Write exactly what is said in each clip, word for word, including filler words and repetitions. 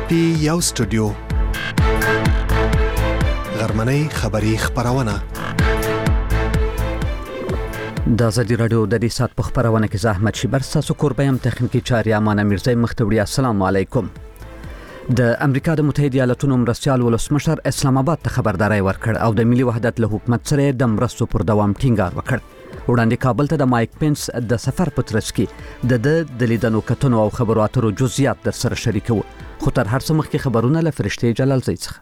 پی یو سټوډیو غرمنۍ خبری خبرونه د ازادي رادیو د دې سات په خبرونه کې زحمت شي بر تاسو کوربیم تخنیکی چاري امانه میرزا مختوری السلام علیکم. د امریکا د متحده ایالاتونو مرستيال ولسمشر اسلام آباد ته خبرداري ورکړ او د ملي وحدت له حکومت سره د مرستو پر دوام ټینګار وکړ. وړاندې کابل ته د مایک پنس د سفر په ترڅ کې د د لیدنو کتنو او خبرو اترو جزئیات در سره شریکو. خو تر هر څه مخکې خبرونه له فرشتي جلال زید څخه.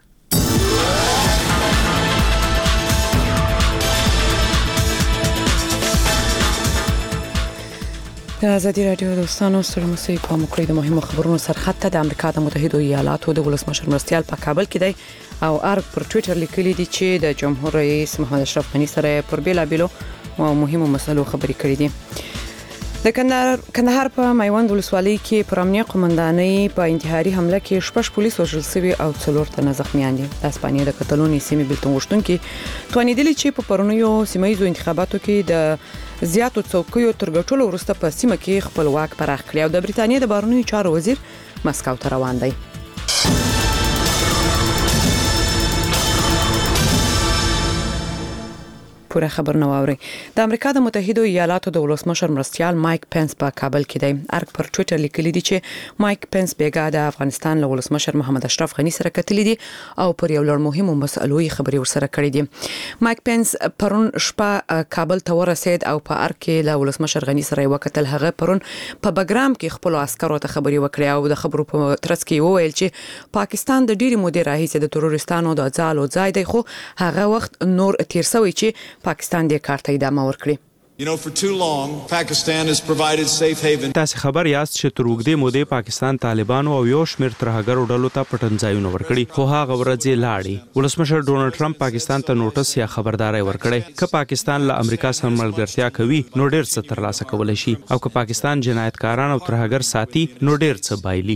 د ازادي رادیو دوستانو سره موسیقي په مکرې د مهمو خبرونو سرخط ته د امریکا د متحده ایالاتو د ولسمشر مرستيال په کابل کې دی او ارګ پر ټوئیټر لیکلي دي چې د جمهور رئیس محمد اشرف غنی سره پر بیلابیلو او مهمو مسلو خبرې کړې دي. د کندهار په میوند ولسوالۍ کې پر امنیه قومندانۍ په انتحاري حمله کې شپږ پولیس وژل شوي او څلور تنه زخمیان دي. د اسپانیا د کتالوني سیمې بلتون غوښتونکي توانیدلي چې په پرونیو سیمایي انتخاباتو کې د زیاتو څوکیو تر ګټلو وروسته په سیمه کې خپل واک پراخ کړی او د بریتانیا د بهرنیو چارو وزیر مسکو ته روان دی. پوره خبر نو اوري. د امریکا د متحده ایالاتو د ولسمشر مرستيال مایک پنس په کابل کې دی. ارګ پر ټوئیټر لیکلي دي چې مایک پنس بیګا د افغانستان له ولسمشر محمد اشرف غنی سره کتلي دي او پر یو لړ مهمو مسلو خبري ورسره کړې دي. مایک پنس پرون شپه کابل ته ورسید او په ارګ کې له ولسمشر غنی سره وکتل. هغه پرون په بګرام کې خپل عسکرو ته خبري وکړه او د خبرو په ترڅ کې وویل چې پاکستان د ډیری مودې راهیسې د تروریستانو د ځالو ځای دی خو هغه وخت نور تیر شوی چې پاکستان د کار ته ادامه ورکړي. You know, for too long, Pakistan has provided safe haven. تاسو خبر یاست چې تر وګړي مودې پاکستان طالبانو او یو شمېر ترهګرو ډلو ته پټنځایونه ورکړي خو هغه ورځې لاړې. ولسمشر ډونالد ټرمپ پاکستان ته نوټس یا خبرداري ورکړي چې پاکستان له امریکا سره ملګرتیا کوي نو ډېر څه ترلاسه کولای شي او که پاکستان جنایتکاران او ترهګر ساتي نو ډېر څه بایلي.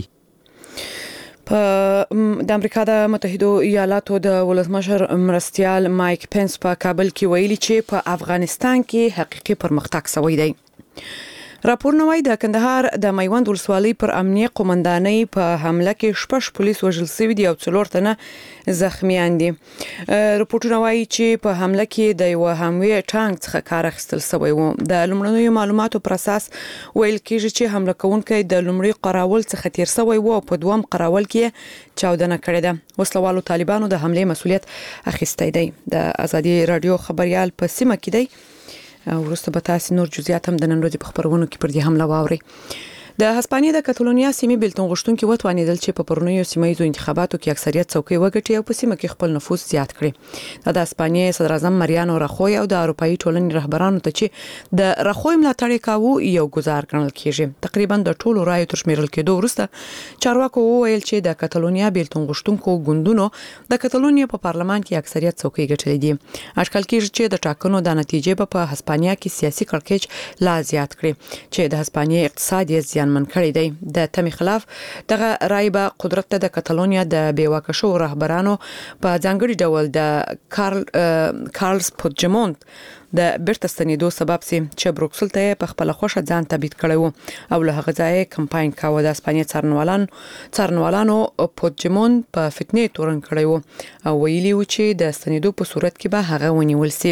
په د امریکا د متحده ایالاتو د ولسمشر مرستيال مایک پنس په کابل کې ویلي چې په افغانستان کې حقيقي پرمختګ شوی دی. راپور نوای د کندهار د میوند ولسوالۍ پر امنیه قومندانۍ په حمله کې شپږ پولیس وژل شوي دي او څلور تنه زخمیان دي. راپورټونه وايي چې په حمله کې د یو هموي ټانک څخه کار اخیستل شوی و. د لومړنیو معلوماتو پر اساس ویل کېږي چې حمله کوونکي د لومړي قراول څخه تیر شوی و او په دوم قراول کې چاودنه کړې ده. وسلوالو طالبانو د حمله مسؤلیت اخیستی دی. د ازادي رادیو خبريال په سیمه کې دی. ورسته به تاسو نور جزئیات هم د نن ورځې په خبرونو کې پر دې حمله واوري. د هسپانیا د کتالونیا سیمې بلتون غوښتونکي وتوانیدل چې په پرونیو سیمایي انتخاباتو کې اکثریت څوکۍ وګټي او په سیمه کې خپل نفوذ زیات کړي. د هسپانیا صدر اعظم مریانو راخوی او د اروپאי ټولنې رهبرانو ته چې د راخوی ملاتړ کاوه یو گزار ګڼل کیږي. تقریبا د ټولو رایو تر شمیرل کېدو وروسته چارواکو وویل چې د کتالونیا بلتون غوښتونکو ګوندونو د کتالونیا په پارلمان کې اکثریت څوکۍ ګټلې دي. اټکل کېږي چې د ټاکنو د نتیجې په هسپانیا کې سیاسي کړکېچ لا زیات کړي چې د هسپانیا اقتصادي زیان من کړی دی. د تمی خلاف دغه رای به قدرت ته د کتالونیا د بیواکه شو رهبرانو په ځانګړي ډول د کارل کارلس پوجمونت د بیرته ستنېدو سبب سي چې بروکسل ته په خپل خوښه ځان تبعید کړی وو او له هغه ځای کمپاین کاوه. د اسپانیا څارنوالان څارنوالانو پوجمون په فتنې تورن کړی وو او ویلي و چې د ستنېدو په صورت کې به هغه ونیول سي.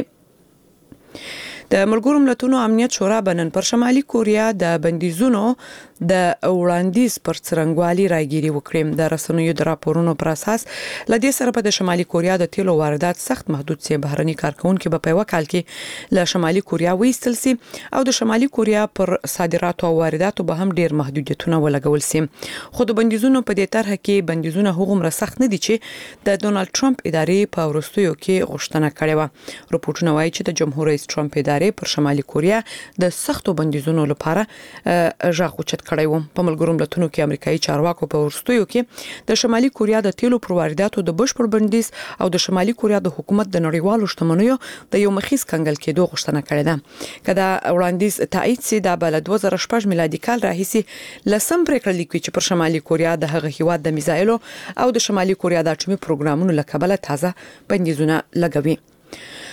د ملګرو ملتونو امنیت شورا بنن پر شمالي کوریا د بندیزونو د وړاندیز پر څرنګوالي راګيري وکړي. د رسنیو د راپورونو پر اساس لدې سره په د شمالي کوریا د تیلو واردات سخت محدود سي. بهرني کارکونکو په پیو کال کې له شمالي کوریا وېستل سي او د شمالي کوریا پر صادراتو او وارداتو به هم ډیر محدودیتونه ولګول سي. خو د بندیزونو په دې طرح کې بندیزونه هغومره سخت نه دي چې د ډونالد ټرمپ ادارې په ورستیو کې غوښتنه کړې و. راپورټونه وايي چې د جمهور رئیس ټرمپ ادارې پر شمالي کوریا د سختو بندیزونو لپاره ژغ اوچت کړی و. په ملګرو ملتونو کې امریکایي چارواکو په ورستیو کې د شمالي کوریا د تیلو پر وارداتو د بشپړ بندیز او د شمالي کوریا د حکومت د نړیوالو شتمنیو د یو مخیز کنګل کېدو غوښتنه کړې ده. کله وړاندیز تایید سي د بل دوه زره شپږ میلادي کال راهیسي لسم پریکړه لیکي چې پر شمالي کوریا د هغه هیواد د میزایلو او د شمالي کوریا د اټومي پروګرامونو لکبله تازه بندیزونه لګوي.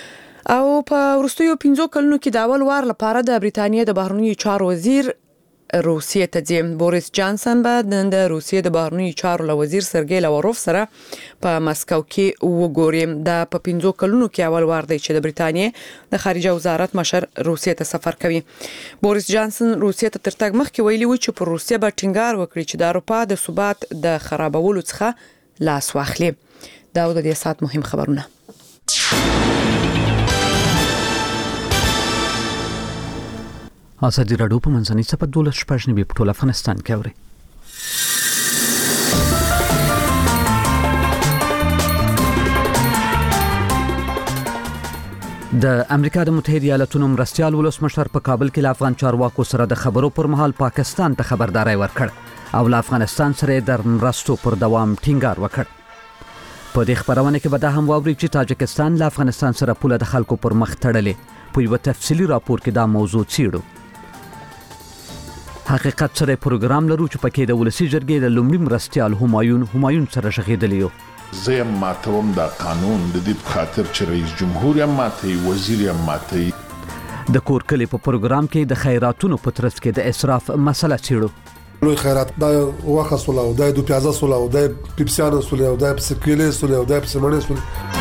او په ورستیو پنځو کلونو کې د اول وار لپاره د بریتانیا د بهرنیو چارو وزیر روسیې ته ځي. بوریس جانسن به د روسیې د بهرنیو چارو له وزیر سرګی لاوروف سره په مسکو کې وګوري. د په پنځو کلونو کې اول وار دی چې د بریتانیې د خارجه وزارت مشر روسیې ته سفر کوي. بوریس جانسن روسیې ته تر تګ مخکې ویلي و چې پر روسیې به ټینګار وکړي چې د اروپا د ثبات د خرابولو څخه لاس واخلي. دا د دې سات مهم خبرونه. ازادي راډیو په منځنۍ سپه دولس شپږ نیمې په ټول افغانستان کې اوري. د امریکا د متحده ایالاتونو مرستیال ولسمشر په کابل کې له افغان چارواکو سره د خبرو پر مهال پاکستان ته خبرداري ورکړ او له افغانستان سره د مرستو پر دوام ټینګار وکړ. په دې خبرونه کې به دا هم واوري چې تاجکستان له افغانستان سره پوله د خلکو پر مخ تړلې. په یو تفصیلي راپور کې دا موضوع څیړو. حقیقت سره پروګرام لرو چې پکې د ولسی جرګې د لومړي مرستیال همایون همایون سره شغېدلی یو. زه ماتوم دا قانون د دې په خاطر چې رئیس جمهور یې ماتي، وزیر یې ماتي. د کور کلی په پروګرام کې د خیراتونو په ترڅ کې د اسراف مسله څیړو. لوی خیرات دا واخه سوله او د دو پیازه سوله او د پیپسیانو سوله او د سکیلې سوله او د سمنه سوله.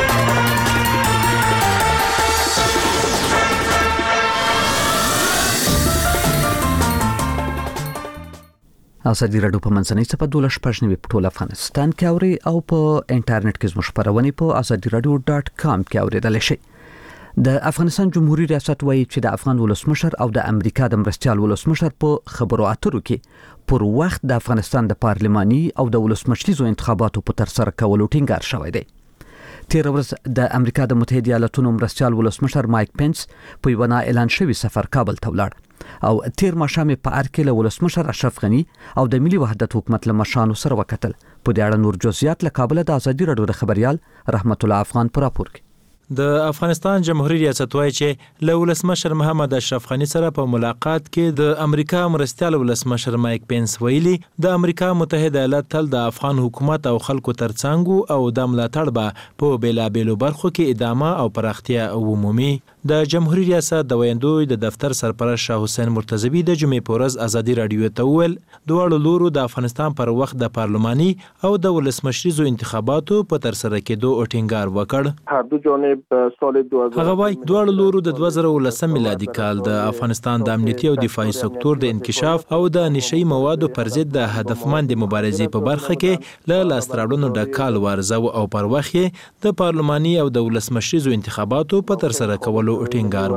ازادي راډیو په منځنۍ سپه دولس شپږ نیمې په ټول افغانستان کې اوري او په انټرنیټ کې زموږ خبرونه په ازادي راډیو ډاټ کام کې اوریدلای شئ. د افغانستان جمهوریت ریاست وایي چې د افغان ولسمشر او د امریکا د مرستیال ولسمشر په خبرو اترو کې پر وخت د افغانستان د پارلماني او د ولسمشریزو انتخاباتو په ترسره کولو ټینګار شوی دی. تیر ورځ د امریکا د متحده ایالاتونو مرستیال ولسمشر مایک پنس په یو نه اعلان شوی سفر کابل ته ولاړ او تیر ماښام په ارکه له ولسمشر اشرف غنی او د ملي وحدت حکومت له مشرانو سره وکتل. په دې اړه نور جزئیات له کابل د ازادي راډیو د خبريال رحمت الله افغان پر راپور کې. د افغانستان جمهوریت ریاست وایي چې له ولسمشر محمد اشرف غنی سره په ملاقات کې د امریکا مرستیال ولسمشر مایک پنس ویلي د امریکا متحده ایالات تل د افغان حکومت او خلکو ترڅنګ او د ملاتړ به په بیلابېلو برخو کې ادامه او پراختیا عمومي. د جمهوریت ریاست د ویندوی د دفتر سرپرست شاه حسین مرتضوی د جمعې په ورځ ازادي راډیو ته وویل دواړو لورو د افغانستان پر وخت د پارلماني او د ولسمشریزو انتخاباتو په ترسره کېدو ټینګار وکړ. هر دو جانب سال دو هزار هغه وايي دواړو لورو د دوه زره ولسم میلادي کال د افغانستان د امنیتي او دفاعي سکتور د انکشاف او د نشئی موادو پر ضد د هدفمند مبارزې په برخه کې له لاستراوړنو د کال ورزو او پر وخت د پارلماني او د ولسمشریزو انتخاباتو په ترسره کولو ټینګار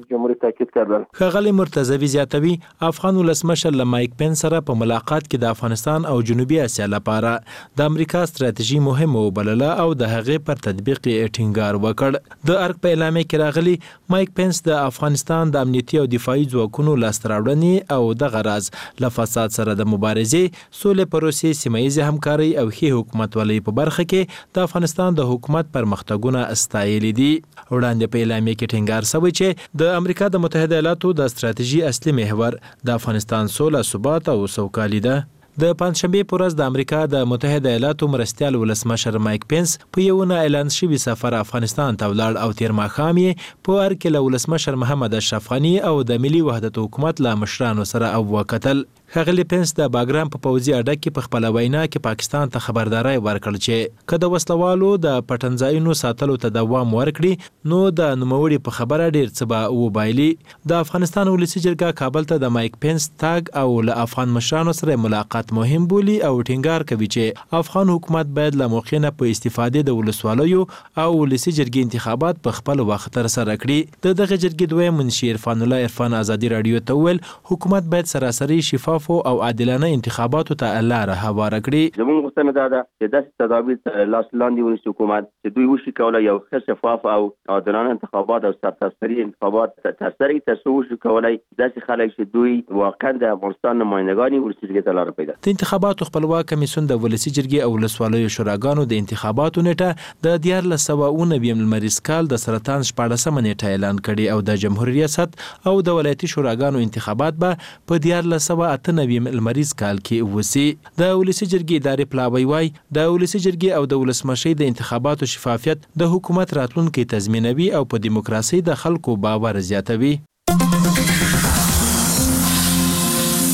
وکړ. ښاغلی مرتضوی زیاتوي افغان ولسمشر له مایک پنس سره په ملاقات کې د افغانستان او جنوبي اسیا لپاره د امریکا ستراتیژي مهمه وبلله او د هغې پر تطبیق یې ټینګار وکړ. د ارګ په اعلامیه کې راغلي مایک پنس د افغانستان د امنیتي او دفاعي ځواکونو لاسته راوړنې او د غرض له فساد سره د مبارزې، سولې پروسې، سیمه ییزې همکارۍ او ښې حکومتولۍ په برخه کې د افغانستان د حکومت پرمختګونه ستایلي دي. وړاندې په اعلامیه کې ټینګار شوی چې د امریکا د متحده ایالاتو د ستراتیژي اصلي محور د افغانستان سوله، ثبات او سوکالي ده. د پنځشنبه پر ورځ د امریکا د متحده ایالاتو مرستیال ولسمشر مایک پنس په یو نه اعلان شوی سفر افغانستان ته ولاړ او تیر ماښام یې په ارکه له ولسمشر محمد اشرف غنی او د ملي وحدت حکومت له مشرانو سره او وکتل. ښاغلی پنس د باګرام په پوځي اډه کې په خپل وینا کې پاکستان ته خبرداري ورکړه چې کله وسلوالو د پټنځایونو ساتلو ته دوام ورکړي نو د نوموړي په خبره ډیر څه به وبایلي. د افغانستان ولسی جرګه کابل ته د مایک پنس تاګ او له افغان مشرانو سره ملاقات مهم بولی او ټینګار کوي چې افغان حکومت باید له موخې نه په استفاده د ولسوالیو او ولسی جرګې انتخابات په خپل وخت تر سره کړي. د دغه جرګې دویم منشي عرفان الله عرفان ازادي راډیو ته ویل حکومت باید سراسري شفاف او عادلانه انتخاباتو ته لاره هواره کړي. زموږ غوښتنه دا ده چې داسې تدابیر لاس لاندې ونیسي حکومت چې دوی وشي کولای یو ښه شفاف او عادلانه انتخابات او سرتاسري انتخابات ترسره کړي، تر څو وشي کولای داسې خلک چې دوی واقعا د افغانستان نمائندګان ولسي جرګې ته لاره پیدا کړي. د انتخاباتو خپلواک کمیسیون د ولسي جرګې او ولسوالیو شوراګانو د انتخاباتو نیټه د دیارلس سوه اووه نوي لمریز کال د سرطان شپاړسمه نیټه اعلان کړي او د جمهوریت ریاست او د ولایتي شوراګانو انتخابات به په دیارلس سوه اته نوي لمریز کال کې وسی. د ولسی جرګې ادارې پلاوی وای د ولسی جرګې او د ولسمشۍ د انتخاباتو شفافیت د حکومت راتلونکي تضمینوي او په دیموکراسي د خلکو باور زیاتوي.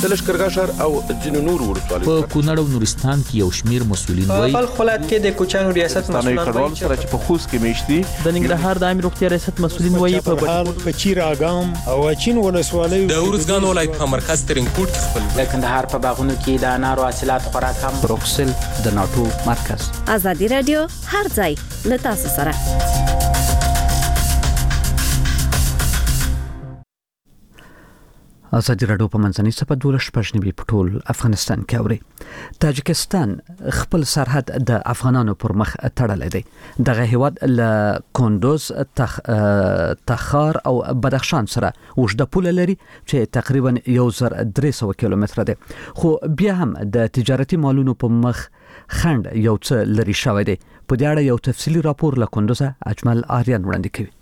د لشکرګاه ښار او ځینو نورو ولسوالیو په کونړ او نورستان کې یو شمیر مسؤلین په وایي بلخ ولایت کې د کوچیانو ریاست مسؤلین وایي چې په خوست کې میشتي د ننګرهار د عامه روغتیا ریاست مسؤلین وایي په په چیر اګام او چین ولسوالیو د ورزګان ولایت په مرکز ترینکوټ خپل د کندهار په باغونو کې د انارو حاصلات خورا کم. بروکسل د ناتو مرکز. ازادي رادیو هر ځای له تاسو سره. ازادي رادیو په منځنۍ صفحه دولس شپږ نیمې په ټول افغانستان کې اوري. تاجکستان خپل سرحد د افغانانو پر مخ تړلی دی. دغه هیواد له کندوز، تخ... تخار او بدخشان سره اوږده پوله لري چې تقریبا یو زر درې سوه کیلومتره دی، خو بیا هم د تجارتي مالونو په مخ خنډ یو څه لري شوی دی. په دې اړه یو تفصیلي راپور له کندوز اجمل آریان وړاندې کوي.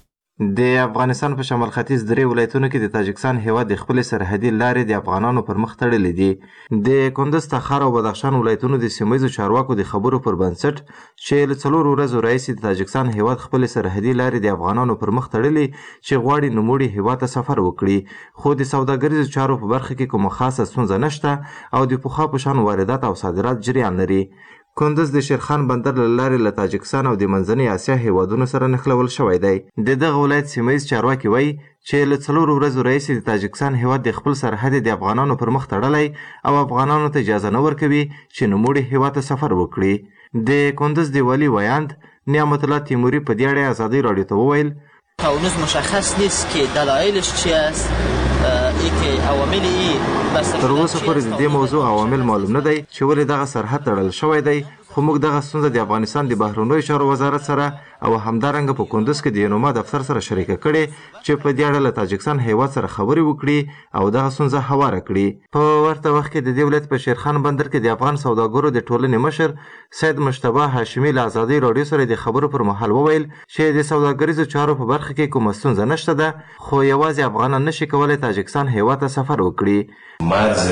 د افغانستان په شمال ختیځ درې ولایتونو کې د تاجکستان هیواد د خپل سرحدي لارې د افغانانو پر مخ تړلې دي. د کندوز، تخار او بدخشان ولایتونو د سیمه‌ییزو چارواکو د خبرو پر بنسټ چې له څلورو ورځو راهیسې د تاجکستان هیواد خپل سرحدي لارې د افغانانو پر مخ تړلې چې غواړي نوموړي هیواد ته سفر وکړي، خو د سوداګریزو چارو په برخه کې کومه خاصه ستونزه نشته او د پخوا په شان واردات او صادرات جریان لري. کندوز د شیرخان بندر له لارې له تاجکستان او د منځنۍ اسیا هیوادونو سره نښلول شوی دی. د دغه ولایت سیمه‌ییز چارواکي وایي چې له څلورو ورځو راهیسې د تاجکستان هیواد د خپل سرحد د افغانانو پر مخ تړلی او افغانانو ته اجازه نه ورکوي چې نوموړي هیواد ته سفر وکړي. د کندوز د والي ویاند نعمت الله تیموري په دې اړه ازادي رادیو ته وویل تا هنوز مشخص نیست که دلایلش چی است، ای که عوامل ای تر اوسه پورې د دې موضوع عوامل معلوم نه دی چې ولې دغه سرحد تړل شوی دی، خو موږ دغه ستونزه د افغانستان د بهرنیو چارو وزارت سره او همدارنګه په کندوز کې د یونما دفتر سره شریکه کړې چې په دې اړه له تاجکستان هیواد سره خبرې وکړي او دغه ستونزه هواره کړي. په ورته وخت کې د دې ولایت په شیرخان بندر کې د افغان سوداګرو د ټولنې مشر سید مجتبی هاشمي له ازادي رادیو سره د خبرو پر مهال وویل چې د سوداګریزو چارو په برخه کې کومه ستونزه نشته ده، خو یوازې افغانان نشي کولی تاجکستان هیواد ته سفر وکړي. مرز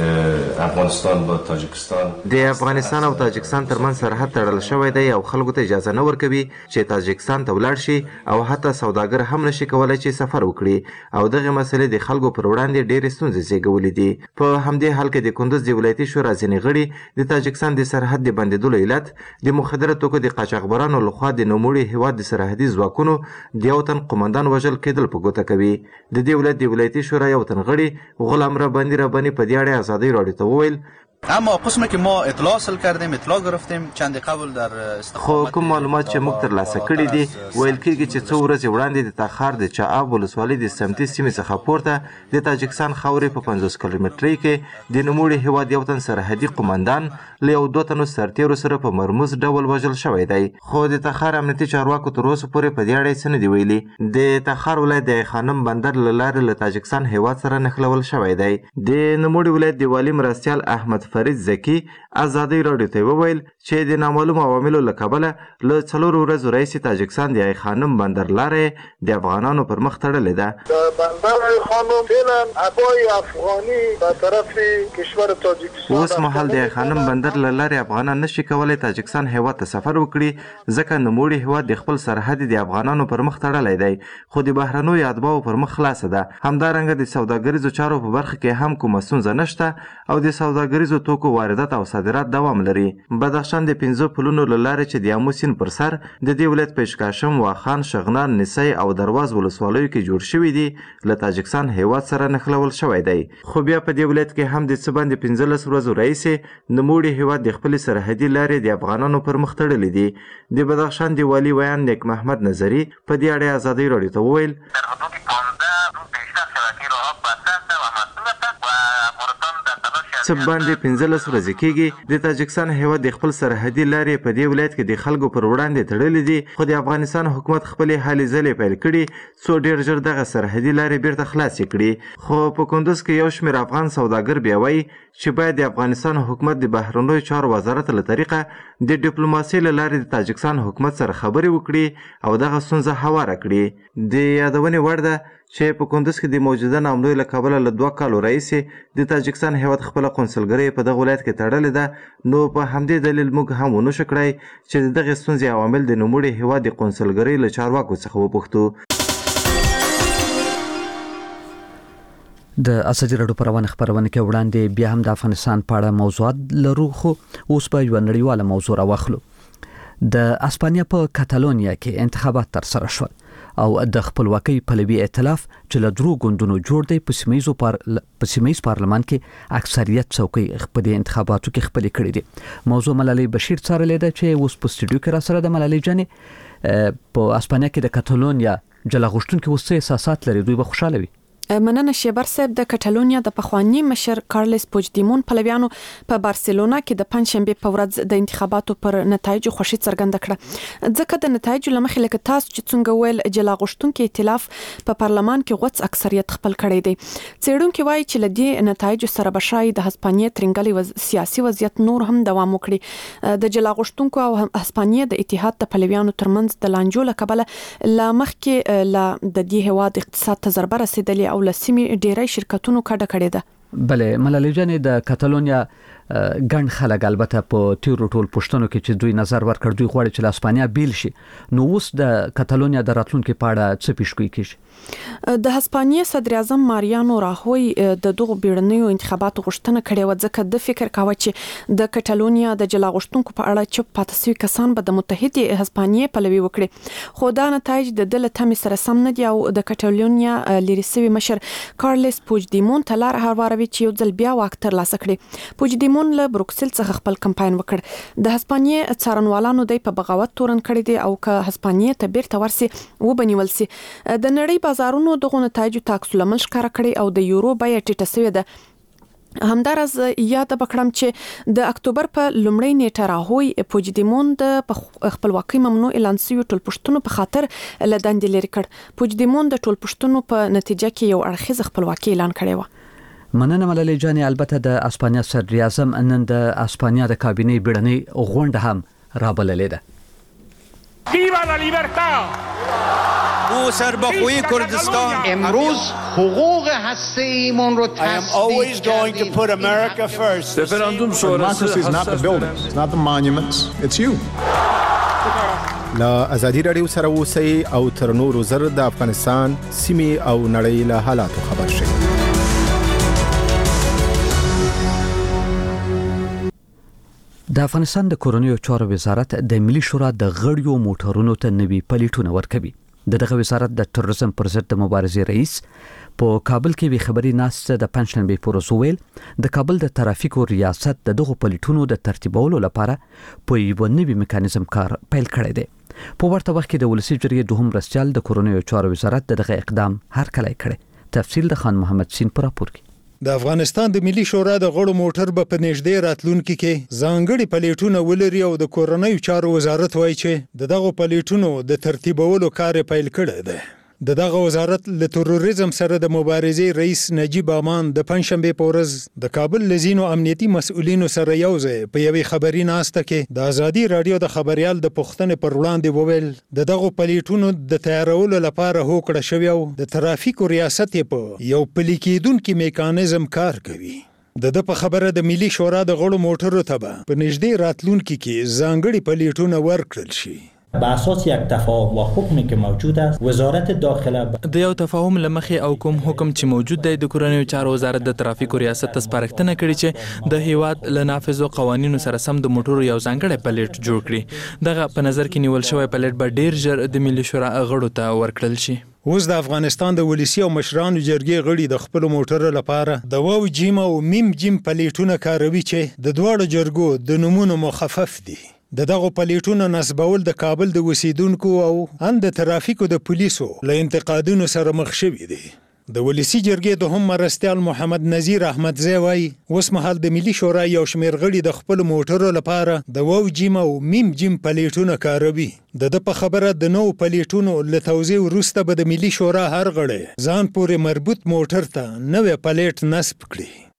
افغانستان با تاجکستان د افغانستان او تاجکستان ترمنځ سرحد تړل شوی دی او خلکو ته اجازه نه ورکوي چې تاجکستان ته ولاړ شي او حتی سوداګر هم نشي کولی چې سفر وکړي او دغه مسلې د خلکو پر وړاندې ډېرې ستونزې زیږولې دي. په همدې حال کې د کندوز د ولایتي شورا ځینې غړي د تاجکستان د سرحد د بندېدلو علت د مخدره توکو د قاچاقبرانو لخوا د نوموړي هیواد د سرحدي ځواکونو د یو تن قمندان وژل کېدل په ګوته کوي. د دې ولایت د ولایتي شورا یو تن غړي غلام رباني ربانی په دې اړه ازادي رادیو ته وویل اما قسمی که ما اطلاع حاصل کردیم اطلاع گرفتیم چند قبل در خو کوم معلومات چې موږ ترلاسه کړي دي ویل کېږي چې څو ورځې وړاندې د تخار د چااب ولسوالۍ د سمتي سیمې څخه پورته د تاجکستان خاورې په پنځوس کیلومترۍ کې د نوموړي هیواد یو تن سرحدي قمندان له یو دوه تنو سرتیرو سره په مرموز ډول وژل شوی دی، خو د تخار امنیتي چارواکو تر اوسه پورې په دې اړه څه نه دي ویلي. د تخار ولایت د خانم بندر له لارې له تاجکستان هیواد سره نښلول شوی دی. د نوموړي ولایت د والي مرستیال احمد فرید زکی ازادي رادیو ته وویل چې د نامعلومو عواملو له کبله له څلورو ورځو راهیسې تاجکستان د خانم بندر لارې د افغانانو پر مخ تړلې ده. بندر خانم فعلا ابای افغانی به طرف کشور تاجکستان اوس مهال د خانم بندر له لارې افغانان نشي کولی تاجکستان هیواد ته سفر وکړي ځکه نوموړي هیواد د خپل سرحد د افغانانو پر مخ تړلی دی، خو د بهرنیو اتباعو پر مخ خلاصه ده. همدارنګه د سوداګریزو چارو په برخه کې هم کومه ستونزه نشته او د سوداګریزو توکو واردات او صادرات دوام لري. بدخشان د پنځو پلونو له لارې چې د آمو سیند پر سر د دې ولایت پېشکاشم، واخان، شغنان، نسی او درواز ولسوالیو کې جوړ شوي دي له تاجکستان هیواد سره نښلول شوی دی. خو بیا په دې ولایت کې هم د څه باندې پنځلس ورځو راهیسې نوموړي هیواد د خپلې سرحدي لارې د افغانانو پر مخ تړلې دي. د بدخشان د والي ویان نیک محمد نظري په دې اړه ازادي رادیو ته وویل څه باندې پنځلس ورځې کېږي د تاجکستان هیواد د خپل سرحدي لارې په دې ولایت کې د خلکو پر وړاندې تړلې دي، خو د افغانستان حکومت خپلې هلې ځلې پیل کړي څو ډېر ژر دغه سرحدي لارې بیرته خلاصې کړي. خو په کندوز کې یو شمېر افغان سوداګر بیا وایي چې باید د افغانستان حکومت د بهرنیو چارو وزارت له طریقه د ډیپلوماسۍ له لارې د تاجکستان حکومت سره خبرې وکړي او دغه ستونزه هواره کړي. د یادونې وړ ده چې په کندوز کې د موجوده نامنوي له کبله له دوه کالو راهیسې د تاجکستان هیواد خپله قونسلګرۍ په دغه ولایت کې تړلې ده، نو په همدې دلیل موږ هم ونه شو کړی چې د دغې ستونزې عوامل د نوموړي هیواد د قونسلګرۍ له چارواکو څخه وپوښتو. د اساسي رادیو پروانه خبرونه کې وړاندې بیا هم د افغانستان په اړه موضوعات لرو خو اوس به یو نړیواله موضوع راوخلو. د اسپانیا په کاتالونیا کې انتخابات تر سره شول او د خپلواکۍ پلوي ائتلاف چې له درو ګوندونو جوړ دی په سیمایي پار په سیمایي پارلمان کې اکثریت څوکۍ خپل انتخاباتو کې خپل کړي دي. موضوع ملالۍ بشیر څارلې ده چې اوس په سټوډیو کې را سره د ملالۍ جانې په اسپانیا کې د کاتالونیا جلا غوښتونکو اوس احساسات لري، دوی به خوشاله وي. مننه شیبر صاحب. د کټالونیا د پخوانی مشر کارلس پوجدیمون پلویانو په بارسلونا کې د پنځشنبه په ورځ د انتخاباتو پر نتایجو خوشي څرګنده کړه، ځکه د نتایجو لمخې لکه تاسو چې څنګه ویل جلا غوښتونکو ائتلاف په پارلمان کې غوڅ اکثریت خپل کړی دی. څېړونکو وایي چې لدې نتایجو سره بشای د هسپانیا ترنګلي وز... سیاسي وضعیت نور هم دوام وکړي. د جلا غوښتونکو او هسپانیا د اتحاد د پلویانو ترمنځ د لانجو لکبله لا مخکې لا د دې هواد اقتصاد ته ضربه رسیدلې او لسمي ډیری شرکتونو کډه کړې ده. بله ملالۍ جانې د کاتالونیا ګڼ خلک البته په تیرو ټول پښتنو کې چې دوی نظر ورکړ دوی غواړي چې اسپانیا بیل شي، نو اوس د کاتالونیا د راتلونکو په اړه څه پیشګویي کیږي؟ د هسپانیا صدر اعظم ماریانو راهوی د دغه بیړنیو انتخاباتو غوښتنه کړې و، ځکه د فکر کاوه چې د کاتالونیا د جلا غوښتونکو په اړه چوپ پاتې شوي کسان به د متحده هسپانیا پلوي وکړي، خو دا نتایج د دله تم سره سم نه دي او د کاتالونیا لري سوي مشر کارلس پوجدیمون تلار هواروي چې یو ځل بیا واک ترلاسه کړي. پوجدیمون له بروکسل څخه خپل کمپاین وکړ. د هسپانیا څارنوالانو د په بغاوت تورن کړی دی او که هسپانیا ته بیرته ورسي و بنول سي. د نړۍ بازارونو دغه نتایج تاکس لمل ښکارا کړی او د یورو بیه ټیټه شوې ده. همدارز یاد بکړم چې د اکتوبر په لومړۍ نیټه راهوی پوجدیمون د خپلواکۍ ممنوع اعلان شوی ټول پښتون په خاطر لدندې لري کړ. پوجدیمون د ټول پښتون په نتیجه کې یو اړخیز خپلواکۍ اعلان کړی و. مننه ملالۍ جانې. البته د اسپانیا صدر اعظم نن د اسپانیا د کابینې بیړنۍ غونډه هم رابللې ده. ویوا لا لیبرتاد! او سربخوی کردستان امروز حقوق هسته‌ایمون رو I am always going to put America first. رفراندوم شورای is not the buildings, it's not the monuments, it's you. لا ازادي رادیو سره اوسئ او تر نورو زر د افغانستان سیمې او نړۍ له حالاتو خبر شئ. د افغانستان د کورنیو چارو وزارت د ملي شورا د غړیو موټرونو ته نوي پلیټونه ورکوي. د دغه وزارت د ټوریزم پر ضد د مبارزې رئیس په کابل کې وی خبري ناسته د پنځشنبه پر ورځ ویل د کابل د ترافیکو ریاست د دغه پلیټونو د ترتیبولو لپاره په یو نوي میکانیزم کار پیل کړی دی. په ورته وخت کې د ولسی جرګې دوهم رئیس د کورنیو چارو وزارت دغه اقدام هرکلی کړی. تفصیل د خان محمد سین پر راپور کې. د افغانستان د ملي شورا د غړو موټر به په نږدې راتلونکي کې ځانګړي پلیټونه ولري او د کورنیو چارو وزارت وایي چې د دغه پلیټونو د ترتیبولو کار پیل کړی دی. د دغه وزارت له تروریزم سره د مبارزې رئیس نجیب امان د پنځشنبه په ورځ د کابل لزینو امنیتي مسؤلینو سره یو ځای په یوې خبري ناسته کې د ازادي رادیو د خبريال د پښتنې پر وړاندې وویل د دغه پلیټونو د تیارولو لپاره هوکړه شوی او د ترافیکو ریاست په یو پلي کېدونکي میکانیزم کار کوي. د د په خبره د ملي شورا د غړو موټرو ته به په نږدې راتلونکي کې ځانګړي پلیټونه ورکړل شي. به اساس یک تفاهم و حکمی که موجود است وزارت داخله د یو تفاهم لمخې او کوم حکم چې موجود دی د کورنیو چارو وزارت د ترافیکو ریاست ته سپارښتنه کړې چې د هیواد له نافذو قوانینو سره سم د موټرو یو ځانګړی پلیټ جوړ کړي. دغه په نظر کې نیول شوی پلیټ به ډیر ژر د ملي شورا غړو ته ورکړل شي. اوس د افغانستان د ولسی او مشرانو جرګې غړي د خپل موټر لپاره د واو جیم او میم جیم پلیټونه کاروي چې د دواړو جرګو د نمونه مخفف دي. د دغه پلیټونو نسبول د کابل د وسیدونکو او ان د ترافیکو د پولیسو له انتقادونو سره مخ شوي دي. د ولسی جرګې دوهم مرستیال محمد نذیر احمدزی وایي اوس مهال د ملي شورا یو شمېر غړي د خپل موټرو لپاره د واو جیم او میم جیم پلیټونه کاروي. د د په خبره د نو پلیټونو له توزیع وروسته به د ملي شورا هر غړی ځان پورې مربوط موټر ته نوې پلیټ نصب کړي.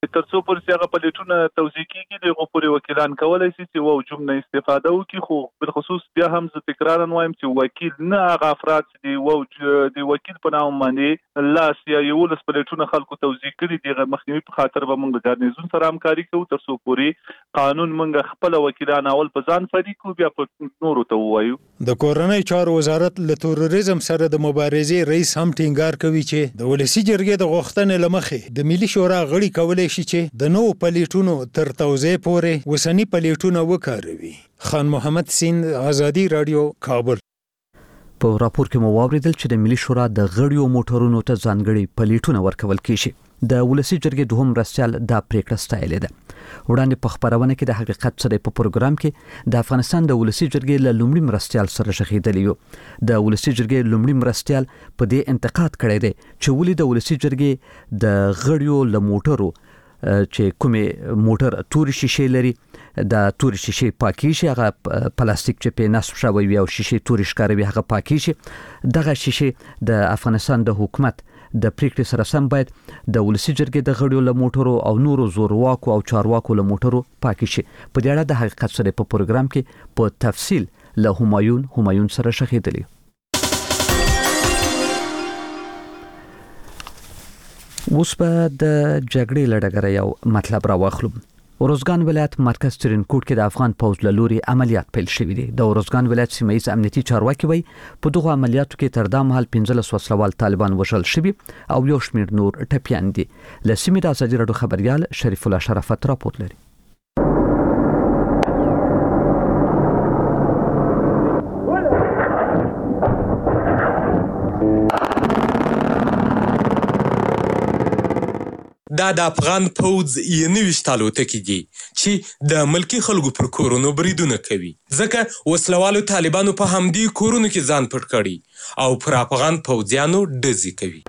تر څو پورې هغه پلیټونه توزیع کیږي دغه پورې وکیلان کولای شي چې و هجوم نه استفاده وکړي. خو بالخصوص بیا هم زه تکرارا وایم چې وکیل نه هغه افراد چې و د وکیل په نام باندې لاس یا یولس پلیټونه خلکو توزیع کړي دغه مخنیوي په خاطر به موږ د ګارنیزون سره همکاري کوو تر څو پورې قانون موږ خپل وکیلان اول په ځان فری کوو بیا په نورو ته ووایو. د کورنۍ چارو وزارت له تروریزم سره د مبارزې رئیس هم ټینګار کوي چې د ولسی جرګې د غوښتنې لمخې د ملي شورا غړي کولای شي چې د نو پلیټونو تر توزیع پورې وسنی پلیټونه وکاروي. خان محمد سیند، آزادی رادیو، کابل. په راپور کې مو واوریدل چې د ملي شورا د غړیو موټرونو ته ځانګړي پلیټونه ورکول کیږي. د ولسی جرګې دوهم مرستیال دا پریکړه ستایلې ده. وړاندې په خبرونه کې د حقیقت سره په پروګرام کې د افغانستان د ولسی جرګې له لومړي مرستیال سره شخیدلی یو. د ولسی جرګې لومړي مرستیال په دې انتقاد کړی دی چې ولې د ولسی جرګې د غړیو له موټرو چې کومې موټر توري شیشې لري د توري شیشې پاکي شي هغه پلاستیک چې په نصب شوی وي او شیشې توري ښکاروي هغه پاکي شي. دغه شیشې د افغانستان د حکومت د پریکړې سره سم باید د ولسی جرګې د غړیو له موټرو او نورو زورواکو او چارواکو له موټرو پاکي شي. په دې اړه د حقیقت سره په پروګرام کې په تفصیل له همایون همایون سره شخیدلی. اوس په د جګړې لړګره یو مطلب را واخلم. اروزګان ولایت مرکز ترینکوټ کې د افغان پوځ له لوري عملیات پیل شوې دي. د اروزګان ولایت سیمه ییز امنیتي چارواکي وایي په دغه عملیاتو کې تر دا مهال پنځلس وسلوال طالبان وژل شوي او یو شمېر نور ټپیان دي. له سیمې د ازادي راډیو خبریال شریف الله شرافت راپور لري. دا د افغان پوځ یې نویشت الوتکې دي چې د ملکي خلکو پر کورونو بریدونه کوي ځکه وسلوالو طالبانو په همدې کورونو کې ځان پټ کړي او پر افغان پوځیانو ډزې کوي.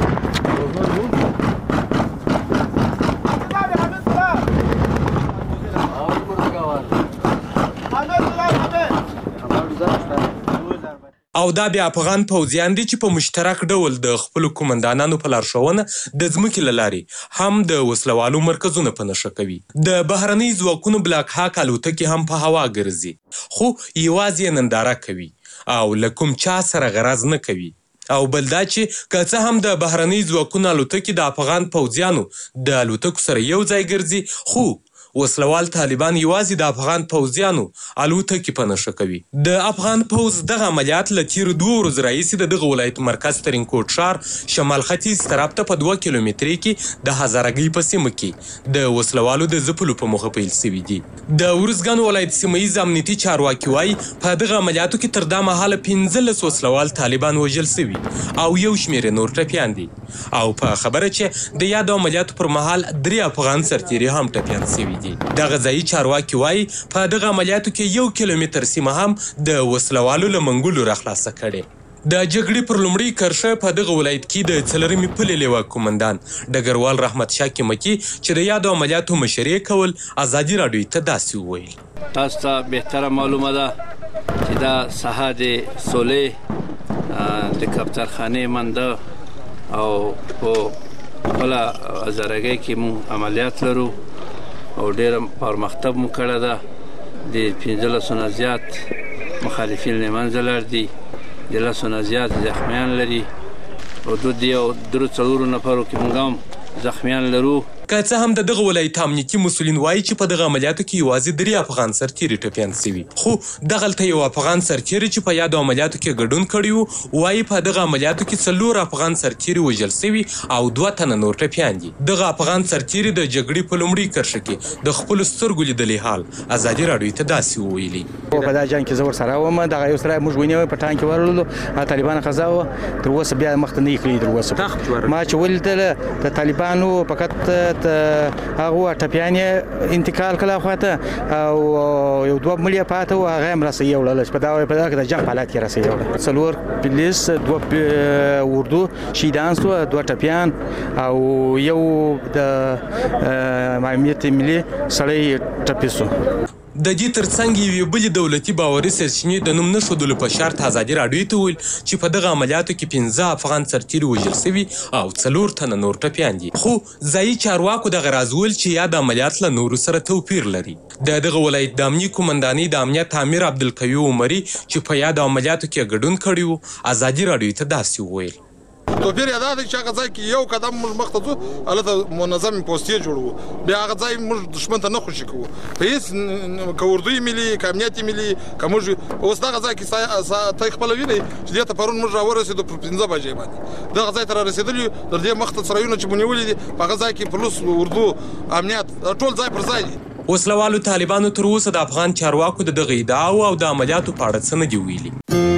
او دا بیا افغان پوځیان دي چې په مشترک ډول د خپل کومندانانو په لارښوونه د ځمکې له لارې هم د وسلوالو مرکزونه په نښه کوي. د بهرنۍ ځواکونو بلاک هاک الوتکې هم په هوا ګرځي خو یوازې ننداره کوي او له کوم چا سره غرض نه کوي. او بل دا چې که څه هم د بهرنۍ ځواکونو الوتکې د افغان پوځیانو د الوتکو سره یو ځای ګرځي خو وسلوال طالبان یوازې د افغان پوځیانو الوتکې په نښه کوي. د افغان پوځ دغه عملیات له تیرو دوه ورځو راهیسې د دغه ولایت مرکز ترینکوټ ښار شمال ختیځ طرف ته په دوه کیلومترۍ کې د هزارګۍ په سیمه کې د وسلوالو د ځپلو په موخه پیل شوي دي. د ارزګان ولایت سیمه ییز امنیتي چارواکي وایي په دغه عملیاتو کې تر دا مهاله پنځلس وسلوال طالبان وژل شوي او یو شمېر نور ټپیان دي. او په خبره چې د یادو عملیاتو پر مهال درې افغان سرتیري هم ټپیان شوي دي. دغه ځایي چارواکي وایي په دغه عملیاتو کې یو کیلومتر سیمه هم د وسلوالو له منګولو راخلاصه کړې. د جګړې پر لومړۍ کرښه په دغه ولایت کې د څلرمې پلې لیوا کومندان ډګروال رحمت شاه کمکي چې د یادو عملیاتو مشري کول ازادي راډیو ته داسې وویل. تاسو ته بهتره معلومه ده چې دا ساحه د سولې د کپترخانې منده او په خپله هزارګۍ کې موږ عملیات لرو او ډېره پرمختګ مو کړی ده. د پنځلسو نه زیات مخالفین له منځه لاړ دي، د لسو نه زیات زخمیان لري او دو دیو درو څلورو نفرو کې موږ هم زخمیان لرو. که څه هم د دغه ولایت امنیتي مسؤلین وایي چې په دغه عملیاتو کې یوازې درې افغان سرتیري ټپیان شوي خو دغلته یو افغان سرتیري چې په یادو عملیاتو کې ګډون کړی و وایي په دغه عملیاتو کې څلور افغان سرتیري وژل شوي او دوه تنه نور ټپیان دي. دغه افغان سرتیري د جګړې په لومړۍ کرښه کې د خپلو سترګو لیدلی حال ازادي راډیو ته داسې وویلي. په دا جنګ کې زه ورسره وم، دغه یو سره موږ ونیوی په ټانک کې ورغلو، طالبان قضا وه تر اوسه بیا مخته نه یې کړي. تر اوسه ما چې ولیدله د طالبانو فقط هغه ټپیان یې انتقال کړه خواته او یو دوه مړي پاته و هغه هم راسي وړل په دا په دا د جنگ حالات کې راسي وړل. څلور پولیس دوه اردو شهیدان شو، دوه ټپیان او یو د امنیت ملي سړی ټپي شو. د دې ترڅنګ یوې بلې دولتي باوري سرچینې د نوم نه ښودلو په شرط ازادي راډیو ته وویل چې په دغه عملیاتو کې پنځه افغان سرتیري وژل سوي او څلور تنه نور ټپیان دي. خو ځایي چارواکو دغه راز وویل چې یاد عملیات له نورو سره توپیر لري. د دغه ولایت د امنیې قومندانۍ د امنیت امیر عبدالقوي عمري چې په یاد عملیاتو کې ګډون کړی و ازادي راډیو ته داسې وویل. توپیر یې دا دی چې هغه ځای کې یو قدم موږ مخته ځو هلته منظم پوستې جوړوو، بیا هغه ځای موږ دښمن ته نه خوشي کوو په هېڅ که اردو یې ملي که امنیت یې ملي که موږ اوس دغه ځای کې ته خپله وینئ چې دې ته پرون موږ راورسېدو په پنځه بجې باندې دغه ځای ته رارسېدلي یو تر دې مخته سرایونه چې مو نیولي دي په هغه ځای کې پولیس اردو امنیت ټول ځای پر ځای دي. وسلوالو طالبانو تر اوسه د افغان چارواکو د دغه ادعاو او د عملیاتو په اړه څه نه دي ویلي.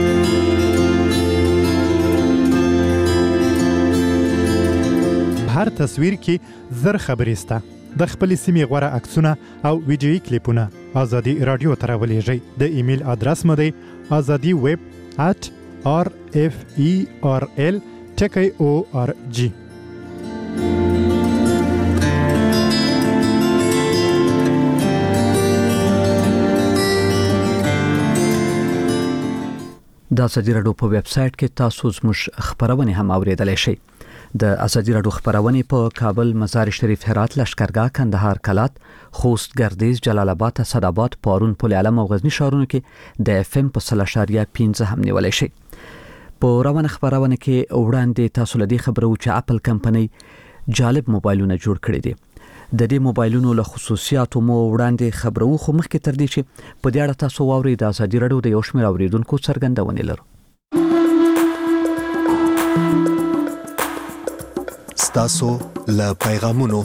هر تصویر کې زر خبرې سته. د خپلې سیمې غوره عکسونه او ویډیویي کلیپونه ازادي راډیو ته راولېږئ. د ایمیل ادرس مو دی ازادي ویب ات آر اف ای آر ال ټکی او آر جی. د ازادي راډیو په ویب سټ کې تاسو زموږ خبرونه هم اوریدلای شئ. د ازادي راډیو خبرونه په کابل، مزار شریف، هرات، لشکرګاه، کندهار، کلات، خوست، ګردیز، جلال آباد، اسداباد، پارون، پل علم او غزنی ښارونو کې د اف ام په صفر اشاریه پنځه هم نیولای شئ. په روانه خبرونه کې وړاندې تاسو لدی خبرو چې اپل کمپنۍ جالب موبایلونه جوړ کړي دي. د دې موبایلونو له خصوصیاتو مو وړاندې خبرو خو مخکې تر دې چې په دې اړه تاسو واورئ د ازادي راډیو د یو شمېر اوریدونکو څرګندونې لرو. ستاسو له پیغامونو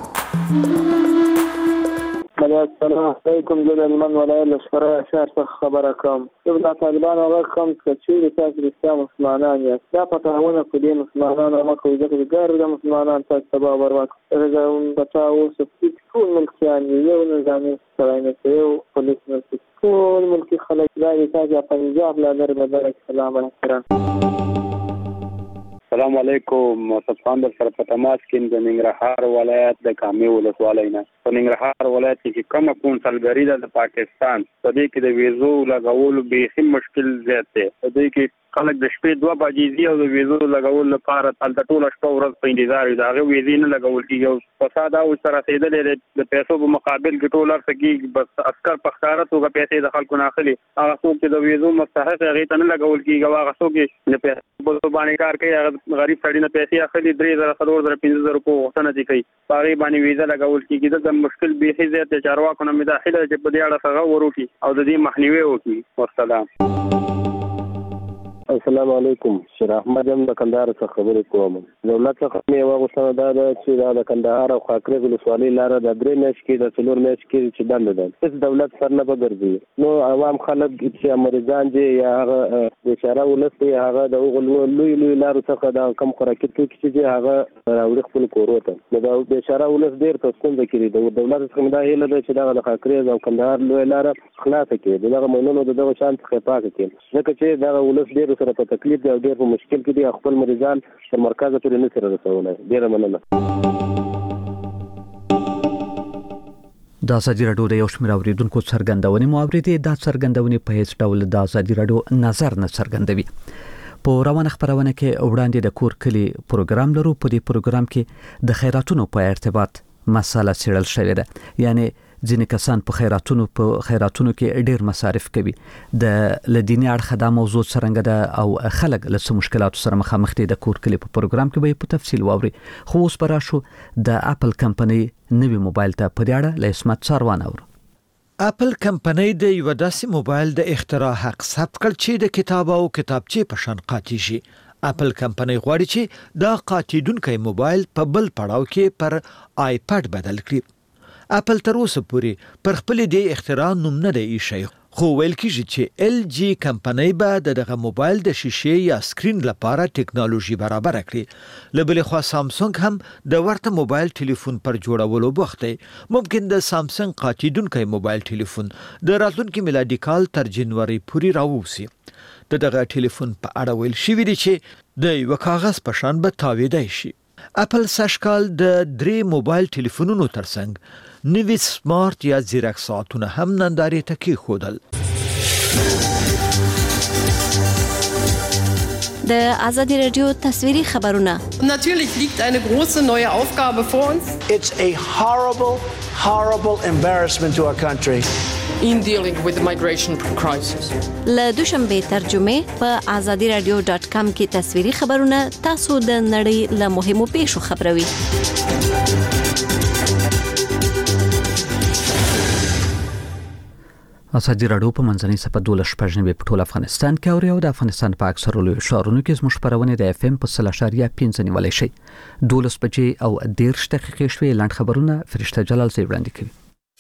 السلام علیکم. زه د هلمند ولایت لشکره شهر څخه خبره کوم. زه د طالبانو غږ کوم چې چیرې تاسو رښتیا مسلمانان یاست. دا پټاونه په دې مسلمانانو مه کوئ ځکه چې ګر د مسلمانان تاسو تباه او برباد کړي. بچا اوس ټول ملکیان دي، یو نظامي سړی نشته، یو پولیس نشته، ټول ملکي خلک دا دي. تاسو پنجاب لا لرې بدره سلام علیکم. السلام علیکم. صفان در سره په تماس کې د ننګرهار ولایت د کامې ولسوالۍ نه. په ننګرهار ولایت کې کومه کونسلګري ده د پاکستان په دې کې د ویزو لګولو بیخي مشکل زیات دی. په دې کې خلک د شپې دوه بجې ځي او د ویزو لګولو لپاره هلته ټوله شپه ورځ په انتظار وي، د هغې ویزې نه لګول کېږي. او فساد او ورته رسېدلی دی د پیسو په مقابل کې ټول هر څه کېږي، بس عسکر په ښکاره توګه پیسې د خلکو نه اخلي. هغه څوک چې د ویزو مستحق هغې ته نه لګول کېږي او هغه څوک چې د پیسو په باندې کار کوي هغه غریب سړي نه پیسې اخلي، درې زره څلور زره پنځه زره روپۍ غوښتنه دې کوي، په هغې باندې ویزه لګول کېږي. دلته مشکل بیخي زیات دی. چارواکو نه مې دا هیله ده چې په دې اړه څه غور وکړي او د دې مخنیوی وکړي. والسلام. السلام علیکم. شیر احمد هم د کندهار څخه خبرې کوم. دولت څخه مې یوه غوښتنه دا ده چې دا د کندهار او خاکریز ولسوالۍ لاره د درې میاشتې کې د څلور میاشتې کې چې بنده ده، هېڅ دولت سر نه به ګرځي. نو عوام خلک چې مریضان دي یا هغه بېچاره ولس دی هغه د هغو لوی لوی لارو څخه د کم خوراکي توکي چې دي هغه راوړي خپلو کورو ته. نو د بېچاره ولس ډېر په ستونزه کې دي. د دولت څخه مې دا هیله ده چې دغه د خاکریز او کندهار لویه لاره خلاصه کړي، د دغه ماینونو د دغه شیانو څخه پاکه کړي، ځکه چې دغه ولس ډېر سره په تکلیف دی او ډېر په مشکل کې دي. خپل مریضان تر مرکزه پورې نه سره رسولی. ډېره مننه. د ازادي راډیو د یو شمېر اوریدونکو څرګندونې مو اورېدې. دا څرګندونې په هیڅ ډول د ازادي راډیو نظر نه څرګندوي. په روانه خبرونه کې وړاندې د کور کلي پروګرام لرو. په دې پروګرام کې د خیراتونو په ارتباط مسله څېړل شوې ده، یعنی ځینې کسان په خیراتونو په خیراتونو کې ډېر مصارف کوي. د لدیني اړخه دا موضوع څرنګه ده او خلک له څه مشکلاتو سره مخامخ دي. د کور کلي په پروګرام کې به په تفصیل واوري. خو اوس به راشو د اپل کمپنۍ نوي موبایل ته. په دې اړه له عصمت څاروان اورو. اپل کمپنۍ د یو داسې موبایل د اختراع حق ثبت کړ چې د کتاب او کتابچې په شان قاطي شي. اپل کمپنۍ غواړي چې دا قاطیدونکی موبایل په بل پړاو کې پر آیپډ بدل کړي. اپل تر اوسه پورې پر خپل دې اختراع نوم نه دی ایښی، خو ویل کېږي چې ال جی کمپنۍ به د دغه موبایل د شیشې یا سکرین لپاره ټیکنالوژي برابره کړي. له بلې خوا سامسونګ هم د ورته موبایل ټلیفون پر جوړولو بوخت دی. ممکن د سامسونګ قاطیدونکی موبایل ټلیفون د راتلونکي میلادي کال تر جنوري پورې راووسي. د دغه ټلیفون په اړه ویل شوي دي چې د یو کاغذ په شان به تاویدای شي. اپل سږکال د درې موبایل ټلیفونونو ترڅنګ نوي سمارټ یا ځیرک ساعتونه هم نندارې ته کېښودل. د آزادی رادیو تصویری خبرونه. Natürlich liegt eine große neue Aufgabe vor uns. It's a horrible, horrible embarrassment to our country. In dealing with the migration crisis. له دوشنبه ترجمه په آزادی رادیو ډاټ کام کې تصویری خبرونه تاسو د نړۍ له مهمو پیښو خبروي. آزادی رادیو په منځنۍ صفحه دولس شپږ نوي په ټول افغانستان کې اوري او د افغانستان په اکثرو لویو ښارونو کې زموږ خبرونه د اف ام په سل اشاریه پنځه نیولای شي. دولس بجې او دېرش دقیقې شوې. لاند خبرونه فرشته جلال زی وړاندې کوي.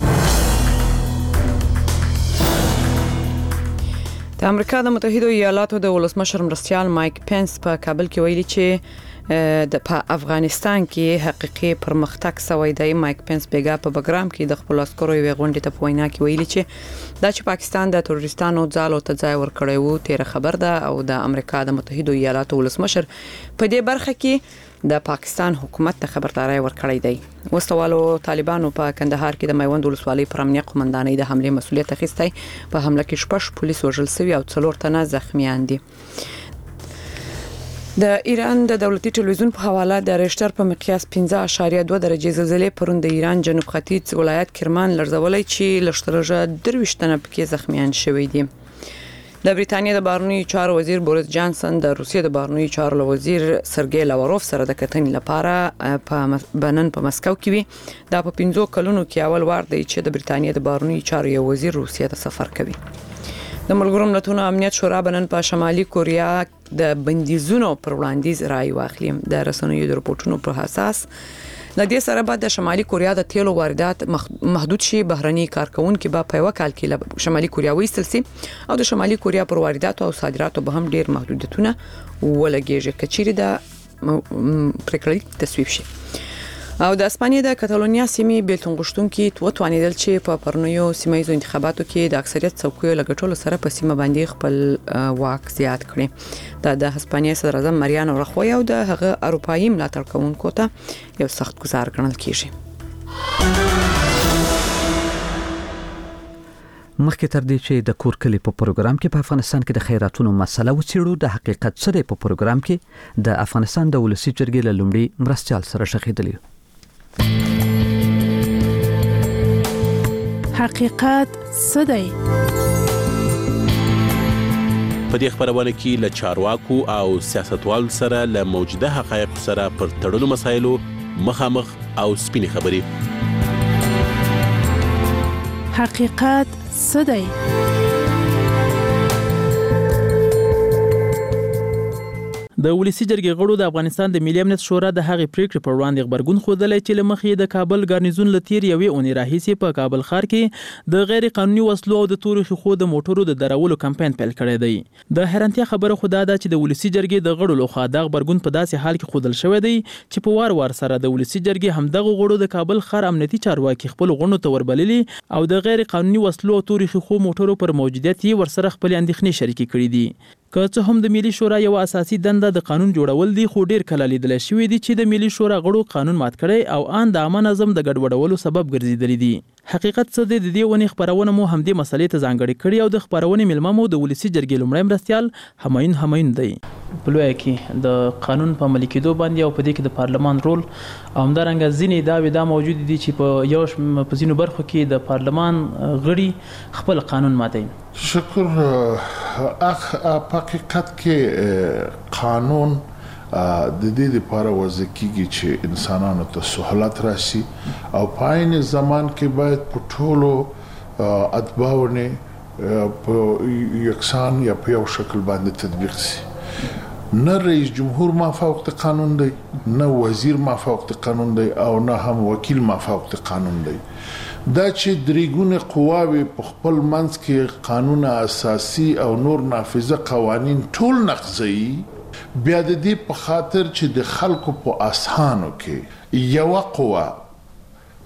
د امریکا د متحده ایالاتو د ولسمشر مرستیال مایک پنس په کابل کې ویلي چې د په افغانستان کې حقيقي پرمختګ سوی دی. مایک پنس بیګا په بګرام کې د خپل عسکرو یو غونډه ته پوینا کې ویلي چې دا چې پاکستان د تروریستانو ځالو ته ځای ورکړی وو تیر خبر ده او د امریکا د متحده ایالاتو ولسمشر په دې برخه کې د پاکستان حکومت ته خبرداري ورکړی دی. وسوالو طالبانو په کندهار کې د میوند ولسوالۍ پر امنیه قومندانۍ د حمله مسؤلیت اخیستی. په حمله کې شپږ پولیس وژل شوي او څلور تنه زخمیان دي. د ایران د دولتي ټلویزیون په حواله د ریشتر په مقیاس پنځه اشاریه دوه درجه زلزلې پرون د ایران جنوب ختیځ ولایت کرمان لړزولای چې لشترجه درویشت تنه پکې زخمیان شوي دي. د بریتانیا د بهرنیو چارو وزیر بوریس جانسن د روسیې د بهرنیو چارو وزیر سرګی لاوروف سره د کتنې لپاره په بنن په مسکو کې وي. دا په پنځو کلونو کې اول وار دی چې د بریتانیا د بهرنیو چارو یو وزیر روسیې ته سفر کوي. د ملګرو ملتونو امنیت شورا بنن په شمالي کوریا د بندیزونو پر وړاندیز رائے واخلي. د رسنیو د رپورټونو په اساس لدې سره بعد د شمالي کوریا د تیلو واردات محدود شي. بهرني کارکونکو به په وکال کې شمالي کوریا وایستل سي او د شمالي کوریا پر واردات او صادراتو به هم ډیر محدودیتونه ولګیږي کچېری د پریکړې تصویب شي. او د اسپانیا د کاتالونیا سیمې بیلتون غشتونکو توانیدل چې په پرنیو سیمایي انتخاباتو کې د اکثریت څوکیو لګټلو سره په سیمه باندې خپل واک زیات کړي. دا د اسپانیا صدر اعظم ماریانو راخوی او د هغه اروپایي ملاتړ کوونکو ته یو سخت گزار ګڼل کیږي. مخکې تر دې چې د کور کلی په پروګرام کې په افغانستان کې د خیراتونو مسله وڅېړو د حقیقت څه دی په پروګرام کې د افغانستان د ولسی جرګې له لومړي مرستیال سره شخیدلی. حقیقت څه دی؟ په دې خبرونه کې له چارواکو او سیاستوالو سره له موجوده حقایقو سره پر تړلو مسایلو مخامخ او سپینې خبرې. حقیقت څه دی؟ د ولسی جرګې غړو د افغانستان د ملي امنیت شورا د هغې پریکړې پر وړاندې خبرګون ښودلی چې له مخې د کابل ګارنیزون له تیر یوې اونۍ راهیسې په کابل ښار کې د غیر قانوني وسلو او د تورو ښیښو د موټرو د درولو کمپاین پیل کړی دی. د حیرانتیا خبره خو دا ده چې د ولسی جرګې د غړو لخوا دا خبرګون په داسې حال کې ښودل شوی دی چې په وار وار سره د ولسی جرګې همدغه غړو د کابل ښار امنیتي چارواکي خپل غونډو ته وربللي او د غیر قانوني وسلو او تورو ښیښو موټرو پر موجودیت یې ورسره خپل اندېښنې شریکې کړي دي. که څه هم د ملي شورا یو اساسي دنده د قانون جوړول دي خو ډیر کله لیدل شوی دي چې د ملي شورا غړو قانون مات کړي او ان د عامه نظم د ګډوډولو سبب ګرځیدلی دي. حقیقت څه دی؟ د دې ونې خبرونه مو هم دې مسلې ته ځانګړې کړي او د خبرونې ملما مو د ولسی جرګې لومړی مرستیال همایون همایون دی. په لویه کې د قانون په عملي کېدو باندې او په دې کې د پارلمان رول او همدارنګه ځینې دعوې دا موجود دي چې په یو په ځینو برخو کې د پارلمان غړي خپل قانون ماتوي. شکر. اخ په حقیقت کې قانون د دې لپاره وضع کیږي چې انسانانو ته سہولت راشي او په عین زمان کې باید په ټولو اتباعونه په یکسان یا په یو شکل باندې تطبیق شي. نه رئیس جمهور ما فوق قانون دی، نه وزیر ما فوق قانون دی او نه هم وکیل ما فوق قانون دی. دا چې درېګونه قواوې په خپل منځ کې قانون اساسي او نور نافذه قوانین ټول نقضوي، بیا د دې په خاطر چې د خلکو په اسانو کې یو قوا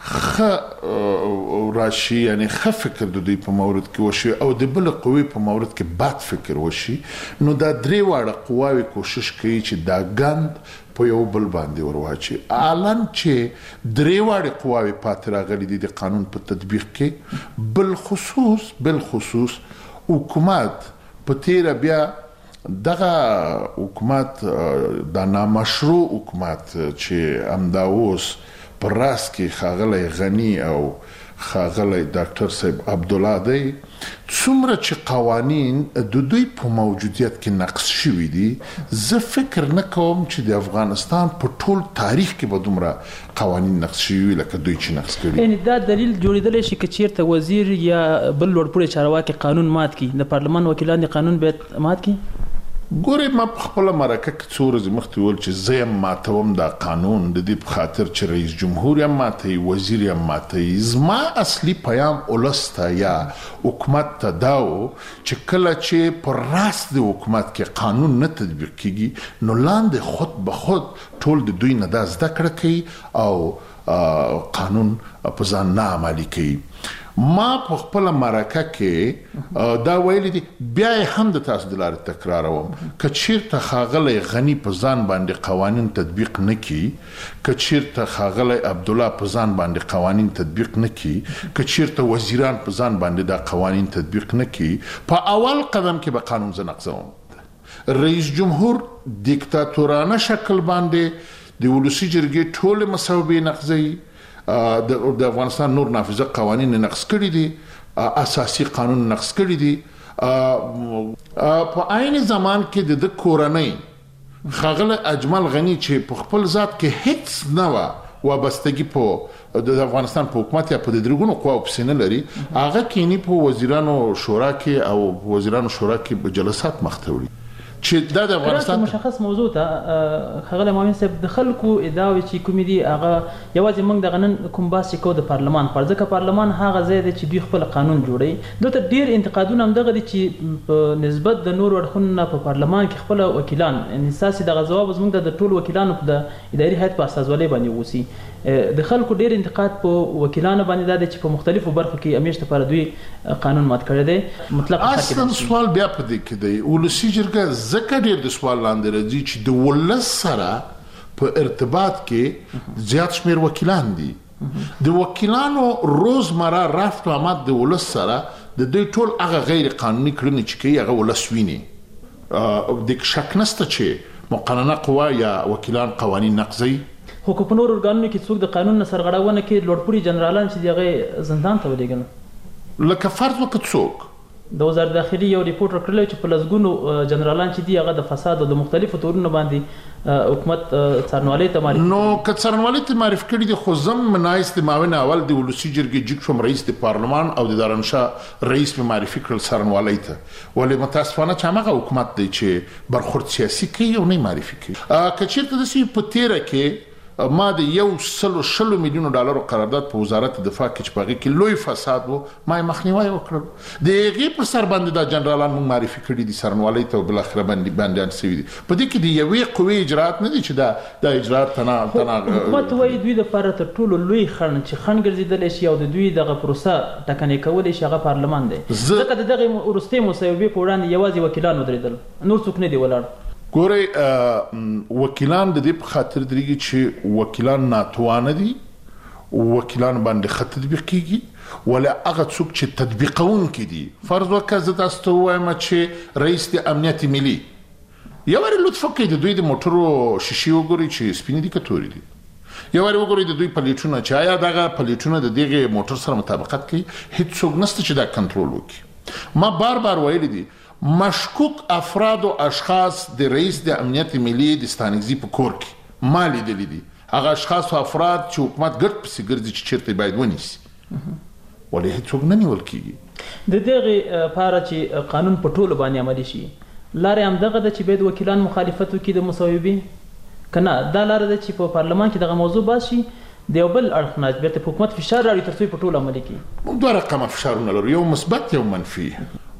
خ راشي یعنی خ فکر د دوی په مورد کې وشي او د بل قوی په مورد کې بد فکر وشي نو دا درې واړه قواوي کوشش کوي چې دا غند په یو بل باندې ورواچي الان چې درې واړه قواوي پاتې راغلي دي د قانون په تطبیق کې بل خصوص بل خصوص حکومت په تیر بیا دغه حکومت د نامشروع حکومت چې امداوس پر راس کې خاغلی غنی او خاغلی ډاکټر صاحب عبد الله دی څومره چې قوانین د دوی په موجودیت کې نقض شوي دي زه فکر نه کوم چې د افغانستان په ټول تاریخ کې به دومره قوانین نقض شوي لکه دوی چې نقض کړي. یعنی دا دلیل جوړېدلی شي که چیرته وزیر یا بل لوړپوړی چارواکي قانون مات کړي د پارلمان وکیلان د قانون باید مات کړي. ګورې ما په خپله مرکه کې څو ورځې مخکې ویل چې زه یم ماتوم دا قانون د دې په خاطر چې رئیس جمهور یم ماتوي وزیر یم ماتوي زما اصلي پیام ولس ته یا حکومت ته دا و چې کله چې په راس د حکومت کې قانون نه تطبیق کیږي نو لاندې خود به خود ټول د دوی نه دا زده کړه کوي او قانون په ځان نه عملي کوي. ما په خپل مرکه کې دا ویل دي بیا هم د تاسو د لارې تکراروم که چیرته خاغلی غنی په ځان باندې قوانین تطبیق نه کی که چیرته خاغلی عبد الله په ځان باندې قوانین تطبیق نه کی که چیرته وزیران په ځان باندې دا قوانین تطبیق نه کی په اول قدم کې به قانون زه نقضوم. رئیس جمهور دیکتاتورانه شکل باندې د ولسي جرګې ټول مسوبې نقضوي د افغانستان نور نافذه قوانین نقض کړي دي اساسي قانون نقض کړي دي په عین زمان کې د کورنۍ خاغله اجمل غنی چې په خپل ذات کې هیڅ نه و وابستګي په د افغانستان په حکومت یا په درګونو قواو پسې نه لري هغه کینی په وزیرانو شورا کې او وزیرانو شورا کې جلسات مختوري چې دا د افغانستان مشخص موضوع ته خغله مامین صاحب د خلکو ادعاوي چې کومې دي هغه یوازې موږ د غنن کوم باس چې کو د پارلمان پر ځکه پارلمان هغه ځای دی چې دوی خپل قانون جوړي دلته ډیر انتقادونه هم دغه دي چې په نسبت د نور اړخونو په پارلمان کې خپل وکیلان ان اساسي دغه ځواب زموږ د ټول وکیلانو په اداري هیئت په استازولۍ باندې وسی د خلکو ډیر انتقاد په وکیلانو باندې دا چې په مختلفو برخو کې امیشته پر دوی قانون مات کړی دی مطلق اصلا سوال بیا په دې کې دی ولسی جرګه ځکه ډیر د سوال لاندې راځي چې د ولس سره په ارتباط کې زیات شمیر وکیلان دي د وکیلانو روزمره رفت و آمد د ولس سره د دوی ټول هغه غیر قانوني کړنې چې کوي هغه ولس ویني د شک نشته چې مقننه قوا یا وکیلان قوانین نقضي خو په نور ارګانونو کې څوک د قانون نه سرغړونه کوي لوړپوړي جنرالان چې دغه زندان ته ولېږل لکه فرض وکړه څوک د وزارت داخلي یو ریپورت ورکړی چې په لسګونو جنرالان چې دي هغه د فساد او د مختلفو تورونو باندې حکومت څارنوالۍ ته معرفي نو که څارنوالۍ ته معرفي کړي دي خو زم منایس د معاون اول د ولسي جرګې جګ شوم رئیس د پارلمان او د دارنشاه رئیس په معرفي کړل څارنوالۍ ته ولې متاسفانه چې هغه حکومت دی چې برخورد سیاسي کوي او نه معرفي کوي که چیرته د سی په تیره کې ما د یو سلو شلو میلیونو ډالرو قرارداد په وزارت دفاع کې چې پاږي کې لوی فساد وو ما مخنیوي وکړ د هغې په سر باندې دا جنرالان موږ معرفي کړي دي څارنوالۍ ته او بالاخره باندې باندې سوي دي په دې کې د یوې قوې اجرات نه دي چې دا د اجرات تنا تنا حکومت وایي دوی د لپاره تر ټولو لوی خنډ چې خنډ ګرځېدلی شي او د دوی دغه پروسه ټکنۍ کولی شي هغه پارلمان دی ځکه د دغې وروستۍ مصوبې په وړاندې یوازې وکیلان ودرېدل نور څوک نه دی ولاړ ګورئ وکیلان د دې په خاطر درېږي چې وکیلان ناتوانه دي وکیلان باندې ښه تطبیق کیږي ولا هغه څوک چې تطبیقونکي دي فرض وکړه زه تاسو ته ووایم چې رئیس د امنیت ملي یو وارې لطف وکړئ د دوی د موټرو شیشې وګورئ چې سپینې دي که تورې دي یو وارې وګورئ د دوی پلیټونه چې آیا دغه پلیټونه د دغې موټر سره مطابقت کوي هیڅوک نشته چې دا کنټرول وکړي ما بار بار ویلي دي مشکوک افراد او اشخاص د رئیس د امنیت ملي د ستانګزي په کور کې ما لیدلي دي هغه اشخاص او افراد چې حکومت ګرد پسې ګرځي چې چیرته باید ونیسي ولې هیڅوک نه نیول کیږي د دغه لپاره چې قانون په ټولو باندې عملي شي لارې هم دغه د چې باید وکیلان مخالفت وکړي د مصوبې کنه دا لاره ده چې په پارلمان کې دغه موضوع باز شي د یو بل اړخ نه بیرته په حکومت فشار راوړي تر څو په ټولو عملي کړي موږ دوه رقمه فشارونه لرو یو مثبت یو منفي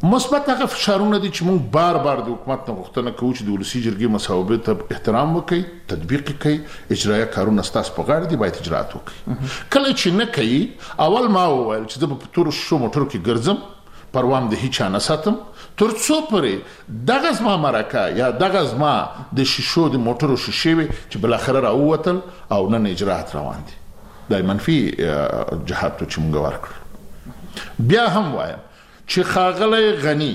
مثبت هغه فشارونه دي چې موږ بار بار د حکومت نه غوښتنه کوو چې د ولسي جرګې مصوبې ته احترام وکړي، تطبیق کړي، اجرایه کارونه ستاسو په غاړه دي، باید اجرات وکړي. کله چې نه کوي، اول ما وویل چې زه به په تورو شو موټرو کې ګرځم، پروام د هیچا نه ساتم، تر څو پورې دغه زما مرکه یا دغه زما د شیشو د موټرو شیشې وي چې بالاخره راووتل او نن اجرات روان دي. دا منفي جهات چې موږ ورکړل. بیا هم وایم چې ښاغلی غني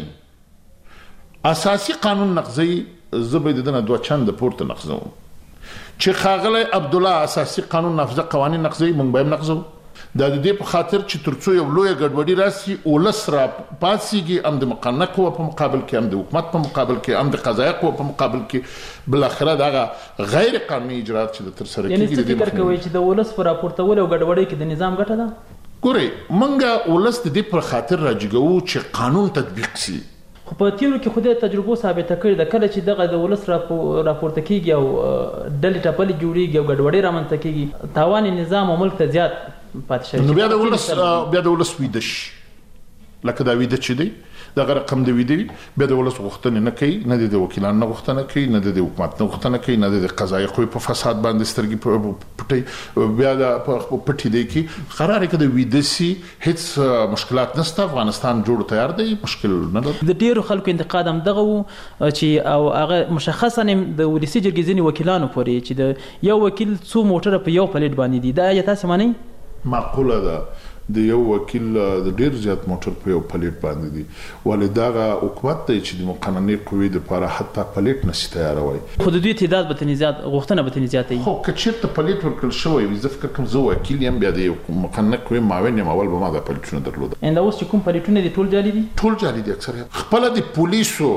اساسي قانون نقضی، زه به د دنه دوه چنده پورته نقضوم. چې ښاغلی عبدالله اساسي قانون نافذه قوانین نقضی، موږ به هم نقضو. دا د دې په خاطر چې ترڅو یو لویه ګډوډي راسي، ولس را پاڅېږي، هم د مقننه قوه په مقابل کې، هم د حکومت په مقابل کې، هم د قضایه قوه په مقابل کې، بالاخره دغه غیر قانوني اجرات چې د ترسره کېږي. یعنې څه فکر کوئ چې د ولس په راپورتولو او ګډوډۍ کې د نظام ګټه ده؟ ګورئ، موږ ولس د دې پر خاطر راجګوو چې قانون تطبیق شي. خو په تیرو کې خو د تجربو ثابته کړې ده، کله چې دغه د ولس راپورته کېږي او ډلې ټپلې جوړېږي او ګډوډۍ رامنځته کېږي، تاوان نظام او ملک ته زیات پاتې شوی. نو بیا د ولس بیا د ولس ویده شي، لکه دا ویده چې دی دغه رقم د ویده وي، بیا د ولس غوښتنې نه کوي، نه د وکیلانو نه غوښتنه کوي، نه د حکومت نه غوښتنه کوي، نه د قضایي قوې په فساد باندې سترګې پټوي، بیا د پټې دی کې قرار یې که د ویده سي، هیڅ مشکلات نشته، افغانستان جوړ تیار دی، مشکل نه لري. د ډېرو خلکو انتقاد هم دغه و چې او هغه مشخصا د ولسي جرګې ځینې وکیلانو پورې چې د یو وکیل څو موټره په یو پلیټ باندې دي، دا یا تاسې منئ؟ معقوله ده د یو وکیل د ډیر زیات موټر په یو پلیټ باندې دي، ولې دغه حکومت دی چې د مقننې قوې دپاره حتی پلیټ نشي تیارولی. خو د دوی تعداد به ترې زیات، غوښتنه به ترې زیاته وي. خو که چېرته پلیټ ورکړل شوی وي، زه فکر کوم زه وکیل یم، بیا د یو مقننه قوې معاون یم، اول به ما دا پلیټونه درلوده. اینده اوس چې کوم پلیټونه دي ټول جعلي دي؟ ټول جعلي دي اکثریت. خپله د پولیسو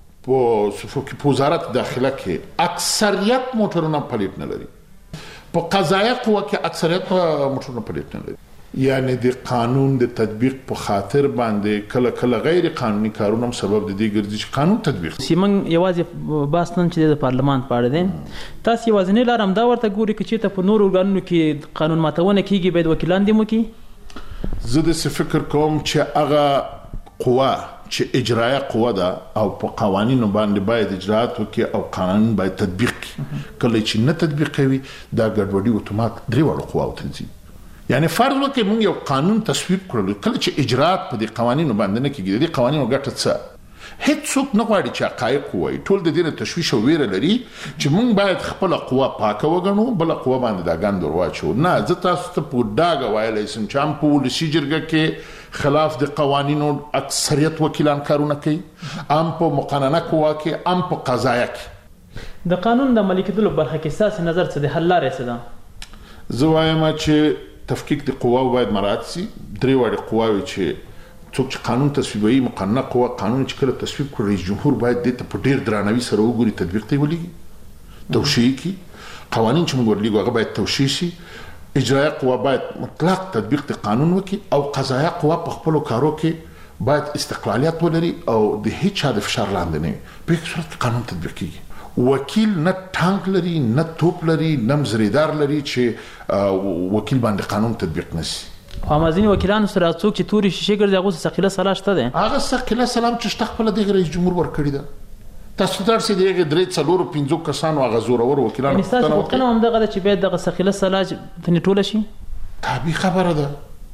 په وزارت داخله کې اکثریت موټرونه پلیټ نه لري، په قضایه قوه کې اکثریت موټرونه پلیټ نه لري. یعنی د قانون د تطبیق په خاطر باندې کله کله غیر قانوني کارونه هم سبب د دې ګرځي چې قانون تطبیق شي. سیمن یوازې باس نن چې د پارلمان په اړه دی، تاسو یوازې لار هم دا ورته ګوري چې چېرته په نورو ارګانونو کې قانون ماتونه کیږي، باید وکیلان دې وکړي؟ زه داسې فکر کوم چې هغه قوه چې اجرایه قوه ده او په قوانینو باندې باید اجرات وکړي او قانون باید تطبیق کړي. کله چې نه تطبیق کوي، دا ګډوډي اتومات درې واړو قواو ته ځي. یعنی فرض وکړئ موږ یو قانون تصویب کړلو، کله چې اجرات په دې قوانینو باندې نه کېږي، د دې قوانینو ګټه څه؟ هیڅوک نه غواړي چې حقایق ووایي، ټول د دې نه تشویش او ویره لري چې موږ باید خپله قوه پاکه وګڼو، بله قوه باندې دا ګند ور واچوو. نه، زه تاسو ته په ډاګه ویلی شم چې هم په ولسي جرګه کې خلاف د قوانینو اکثریت وکیلان کارونه کوي، هم په مقننه قوه کې، هم په قضایه کې. د قانون د عملي کېدلو برخه کې ستاسې نظر څه دی؟ حل لارې څه ده؟ زه وایم چې تفکیک د قواو باید مراعات شي. درې واړې قواوې چې څوک چې قانون تصویبوي، مقننه قوه، قانون چې کله تصویب کړي، رئیس جمهور باید دې ته په ډېر درناوي سره وګوري، تطبیق ته یې ولېږي، توشیح کړي. قوانین چې موږ ورلیږو هغه باید توشیح شي. اجرایه قوه باید مطلق تطبیق د قانون وکړي، او قضایه قوه په خپلو کارو کې باید استقلالیت ولري او د هیڅ چا د فشار لاندې نه وي. په هیڅ صورت کې قانون تطبیق کېږي. وکیل نه ټانک لري، نه توپ لري، نه مزریدار لري چې وکیل باندې قانون تطبیق نشي. خو همازینې وکیلانو سره څوک چې تورې شیشې ګرځي، هغو ثقیله سلا شته دی؟ هغه ثقیله سلا چې شته خپله دغه رئیس جمهور ورکړې ده. تاسو ته درسي دغه درې څلورو پنځو کسانو هغه زورور وکیلانو یعنې ستاسو غوښتنه هم دغه ده چې باید دغه ثقیله سلا ځنې ټوله شي؟ طبیعي خبره ده.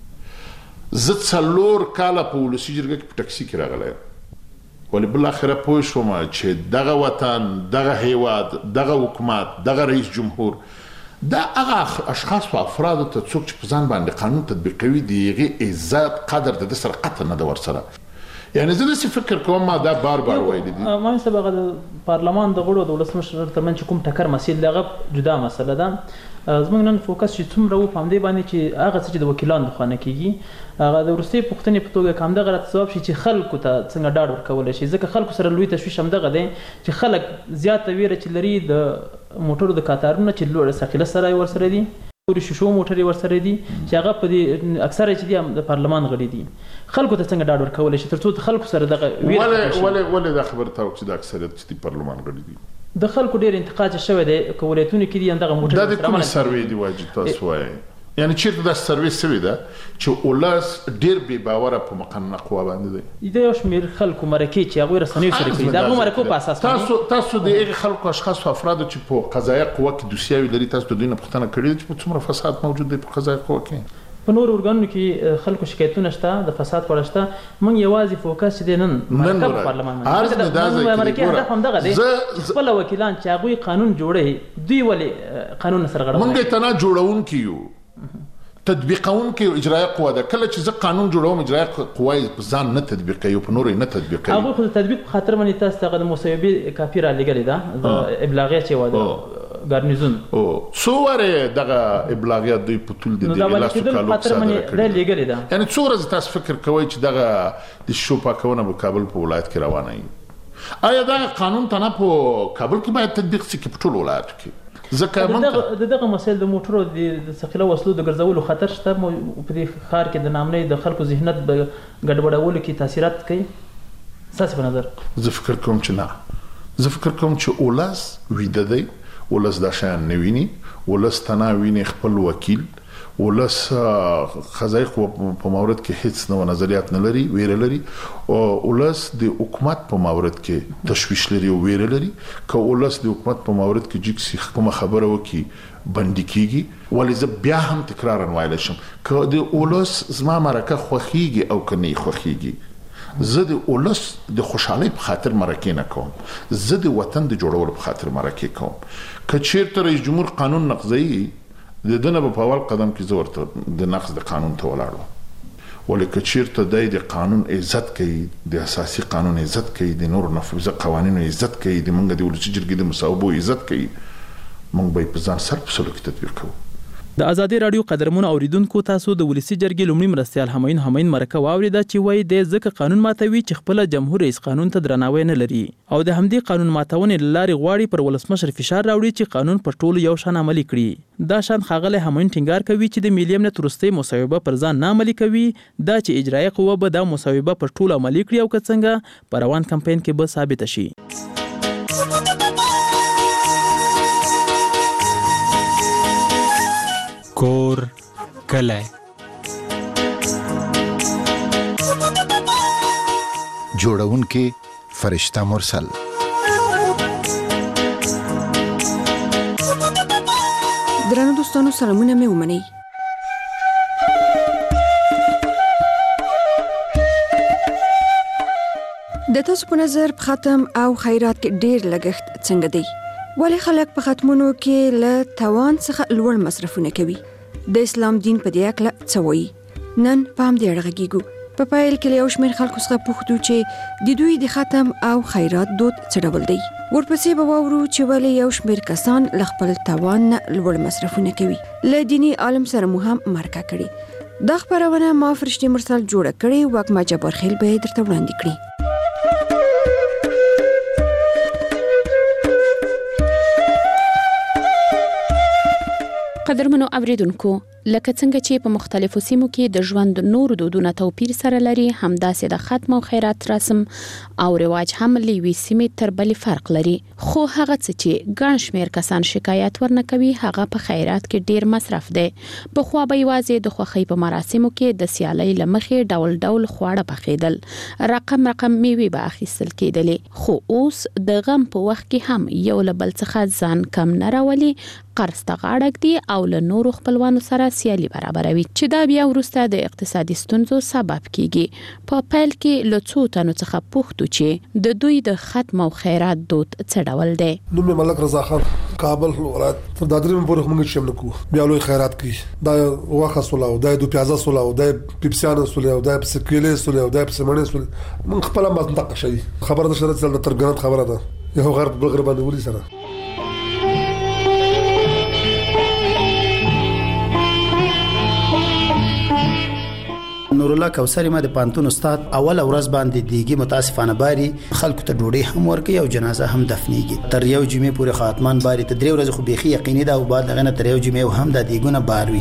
زه څلور کاله په ولسي جرګه کې په ټکسي کې راغلی یم، ولی بالاخره پوه شوم چې دغه وطن، دغه هیواد، دغه حکومت، دغه رئیس جمهور، دا هغه اشخاص او افراد ته څوک چې په ځان باندې قانون تطبیقوي، د هغې عزت قدر د ده سره قطعا نه ده ورسره. یعنی زه داسې فکر کوم، ما دا بار بار ویلي دي. مهندس صاحب، هغه د پارلمان د غړو د ولسمشر ترمنځ چې کوم ټکر مسایل دی، هغه جدا مسله ده. زموږ نن فوکس چې څومره و په همدې باندې چې هغه څه چې د وکیلانو لخوا نه کېږي، هغه د وروستۍ پوښتنې په توګه که همدغه راته ځواب شي چې خلکو ته څنګه ډاډ ورکولی شي. ځکه خلکو سره لوی تشویش همدغه دی چې خلک زیاته ویره چې لري د موټرو د کاتارونه چې لوړه ثقیله سره یې ورسره دي، پورې شیشو موټر یې ورسره دي، چې هغه په دې اکثره چې دي هم د پارلمان غړي دي. خلکو ته څنګه ډاډ ورکولی شي تر څو د خلکو سره دغه ویره ولې ولې ولې دا خبره ته چې د اکثریت چې د پارلمان غړي دي؟ د خلکو ډېر انتقاد چې شوی دی که ولایتونو کې دي همدغه موټر دا د کومې سروې دي واجب تاسو وایئ؟ یعنی چیرته د سرویس سوي ده چې ولس ډیر بې باوره په مقننه قوا باندې دی د یو شمېر خلکو مرکې چې هغوی رسنیو سره کوي د هغو مرکو په اساس تاسو تاسو د هغې خلکو اشخاصو افرادو چې په قضایه قوه کې دوسیاوې لري تاسو د دوی نه پوښتنه کړې ده چې په څومره فساد موجود دی په قضایه قوه کې په نور ارګانونو کې خلکو شکایتونه شته د فساد په اړه شته موږ یوازې فوکس چې دی نن مرکه په پارلمان باندې مرکې هدف همدغه دی خپل وکیلان چې هغوی قانون جوړوي دوی ولې قانون سره غړوي موږ یې تنه جوړونکي یو تطبیقونکي اجرایه قوه ده کله چې زه قانون جوړوم اجرایه قوه یې ځان نه تطبیقوي او په نور یې نه تطبیقوي هغوی خو د تطبیق په خاطر باندې تاسو ته د مصوبې کاپي رالېږلې ده د ابلاغیه چې واده ګارنیزون او څو واره دغه ابلاغیات دوی په ټول د دې لاسو کالو صادره کړي یعنی څو ورځې تاسو فکر کوئ چې دغه د شو پاکونه په کابل په ولایت کې روانه وي آیا دا قانون تنه په کابل کې باید تطبیق شي په ټول ولایت کې ځکه موږ د دغه مسایل د موټرو د ثقيله وسلو د ګرځولو خطر شته په دې ښار کې د نامنۍ د خلکو ذهنیت ګډوډولو کې تاثیرات کوي ستاسو په نظر زه فکر کوم چې نه زه فکر کوم چې ولس ویده دی ولس دا شان نه ویني ولس تنا ویني خپل وکیل ولس قضایي قوه په مورد کې هیڅ نو نظریات نه لري ویره لري او ولس د حکومت په مورد کې تشویش لري او ویره لري که ولس د حکومت په مورد کې جګ کوم خبره وکي بندي کیږي ولې زه بیا هم تکرارا وایلی شم که د ولس زما مرکه خوښیږي او که نه خوښیږي زه د ولس د خوشحالۍ په خاطر مرکې نه کوم زه د وطن د جوړولو په خاطر مرکې کوم که چیرته رئیس جمهور قانون نقضوي د دنه په اول قدم کې زه ورته د نقض د قانون ته ولاړم ولې که چیرته دی د قانون عزت کوي د اساسي قانون عزت کوي د نورو نفوذي قوانینو عزت کوي د منګه د ولسي جرګې د مصوبو عزت کوي موږ به په ځان سر په سلوک تطبیق کوو د ازادي رادیو قدرمن اوریدونکو تاسو د ولسی جرګې لومړي مرستيال همین همین مرکه واوریده چې وایي د ځکه قانون ماتوي چې خپل جمهور رئیس قانون ته درناوی نه لري او د همدې قانون ماتونې لاري غواړي پر ولسمشر فشار راوړي چې قانون په ټولو یو شان عملي کړي دا شان خاغله همین ټینګار کوي چې د ملي امنیت وروستي مصوبه پر ځان نه عملي کوي دا چې اجرایي قوه به دا مصوبه پر ټولو عملي کړي او که څنګه پر روان کمپاین کې به ثابت شي کور کله جوړونکې فرشته مرسل درنو دوستانو سلامونه مې ومنئ د تاسو په نظر په ختم او خیرات کې ډیر لګښت څنګه دی ولې خلک په ختمونو کې له توان څخه لوړ مصرفونه کوي د اسلام دین په دې اړه څه وایي نن په همدې اړه غږیږو په پایل کې له یو شمېر خلکو څخه پوښتو چې د دوی د ختم او خیرات دود څه ډول دی ورپسې به واورو چې ولې یو شمېر کسان له خپل توان نه لوړ مصرفونه کوي له دیني عالم سره مو هم مرکه کړي دا خبرونه ما فرشتي مرسل جوړه کړې وکما جبرخیل به درته وړاندې کړي قدرمنو اوریدونکو لکه څنګه چې په مختلفو سیمو کې د ژوند نور دودونه توپیر سره لري همداسې د ختم او خیرات رسم او رواج هم لوي سیمې تر بلې فرق لري خو هغه څه چې ګڼ شمېر کسان شکایت ورنه کوي هغه په خیرات کې ډیر مصرف دی په خو به یوازې د خوښۍ په مراسمو کې د سیالۍ لمخې ډول ډول خواړه پخېدل رقم رقم میوې به اخیستل کېدلې خو اوس د غم په وخت کې هم یو له بل څخه ځان کم نه راولي قرض ته غاړه ږدي او له نورو خپلوانو سره سیالي برابروي چې دا بیا وروسته د اقتصادي ستونزو سبب کیږي په پیل کې له څو تنو څخه پوښتو چې د دوی د ختم او خیرات دود څه ډول دی نوم ملک رضا خان کابل ولایت تر دادریم پورې موږ شم نکو بیا لوی خیرات کوي دا واخه سولاو دا دو پیازا سولاو دا پیپسیان سولاو دا پسکیلې سولاو دا پسمنې سولاو موږ خپل ما منطقه شي خبره د شرط سره ترګنت خبره ده یو غرب بل غرب باندې ولي سره نور الله کوثر ما د پانتون استاد اول ورځ باندې دیګي متاسفانه باري خلکو ته ډوډۍ هم ورکي او جنازه هم دفنيږي تر یو جمعې پورې خاتمان باري ته درې ورځې خو بيخي یقیني دا او بعد غنه تر یو جمعې هم د دیګونه باروي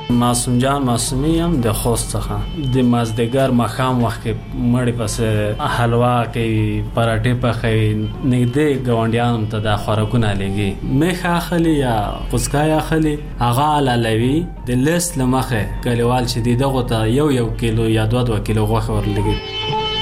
معصوم جان معصومی هم د خوست څخه د مازدیګر ماښام وخت کې مړی پس حلوا کوي پراټې پخوي نږدې ګاونډیانو ته د خوراکونه لېږي میخ اخلي یا پوسکای اخلي هغه علالوي د لیست له مخې کلیوال چې دی دغه ته یو یو کیلو یا دوه دوه کیلو غوښه ورلېږي.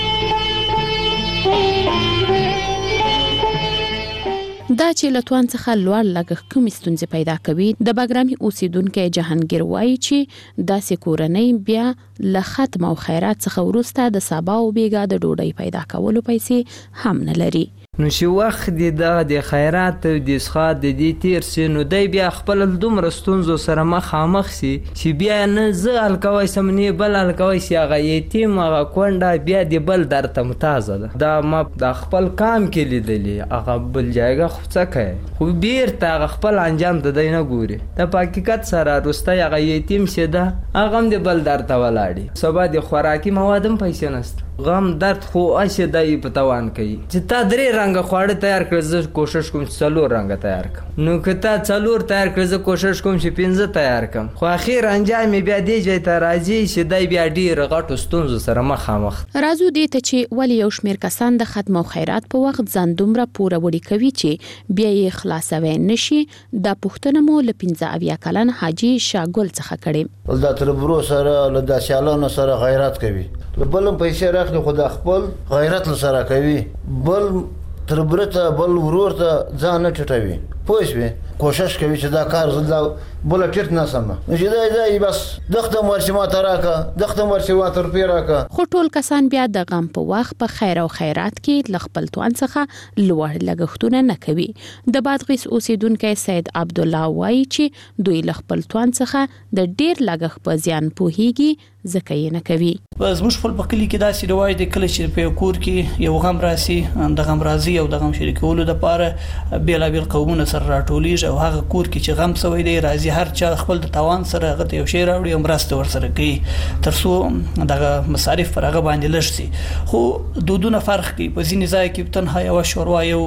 دا چې له توان څخه لوړ لګښت کومې ستونزې پیدا کوي د باګرامي اوسیدونکو جهانګیر وایي چې داسې کورنۍ بیا له ختم او خیرات څخه وروسته د سبا او بیګا د ډوډۍ پیدا کولو پیسې هم نه لري. نو چې وخت دی د خیرات او د اسخا د دې تیر سي نو دی بیا خپل دومره ستونزو سره مخامخ سي چې بیا نه زه الکوي سم نه بل الکوي سي هغه یتیم هغه کونډه بیا د بل درته متازه ده. دا ما د خپل کام کې لیدلې هغه بل ځایګه خو څه کوي خو بیرته هغه خپل انجام د دی نه ګوري. د حقیقت سره وروسته هغه یتیم سي ده هغه هم د بل درته ولاړي سبا د خوراکي موادم پیسې نشته غم درد خو اشه دای په توان کوي چې تا درې رنګ خواړه تیار کړ زه کوشش کوم چې څلور رنګ تیار کړم نو که تا څلور تیار کړ زه کوشش کوم چې پنځه تیار کړم خو اخیر انجام بیا دی چې ته راځي چې دای بیا ډیر غټو ستونزو سره مخامخ. راځو دې ته چې ولی یو شمیر کسان د ختم او خیرات په وخت ځان دومره پوره وړي کوي چې بیا یې خلاصوي نشي. د پښتنو مو ل پنځه اویا کلن حاجی شاګل څخه کړي ول د تربرو سره ل داسیالانو سره غیرت کوي بلم پیسې راخلي خو خپل غیرت سره کوي بل تربرته بل ورور ته ځان نه ټټوي پوه کوشش کوي چې دا کار زدا بل ټیټ نه سم نه چې دا دی بس دغه مرشي ما تراکا دغه مرشي وا تر پیراکا. خو ټول کسان بیا د غم په وخت په خیر او خیرات کې لخپل توان څخه لوړ لګښتونه نه کوي. د بادغیس اوسیدونکو سید عبد الله وایي چې دوی لخپل توان څخه د ډیر لګښت په زیان پوهیږي ځکه یې نه کوي. زموږ خپل په کلی کې داسې روایت دی کله چې په کور کې یو غم راسي د غم راضي او د غم شریکولو لپاره بیلابیل قومونه سره راټولیږي او هغه کور کې چې غم سوی دی راضي هر چا خپل د توان سره هغه ته یو شی راوړي او مرسته ورسره کوي ترڅو دغه مصارف پر هغه باندې لږ شي. خو دودونه فرق کوي په ځینې ځای کې تنها یو شوروا یو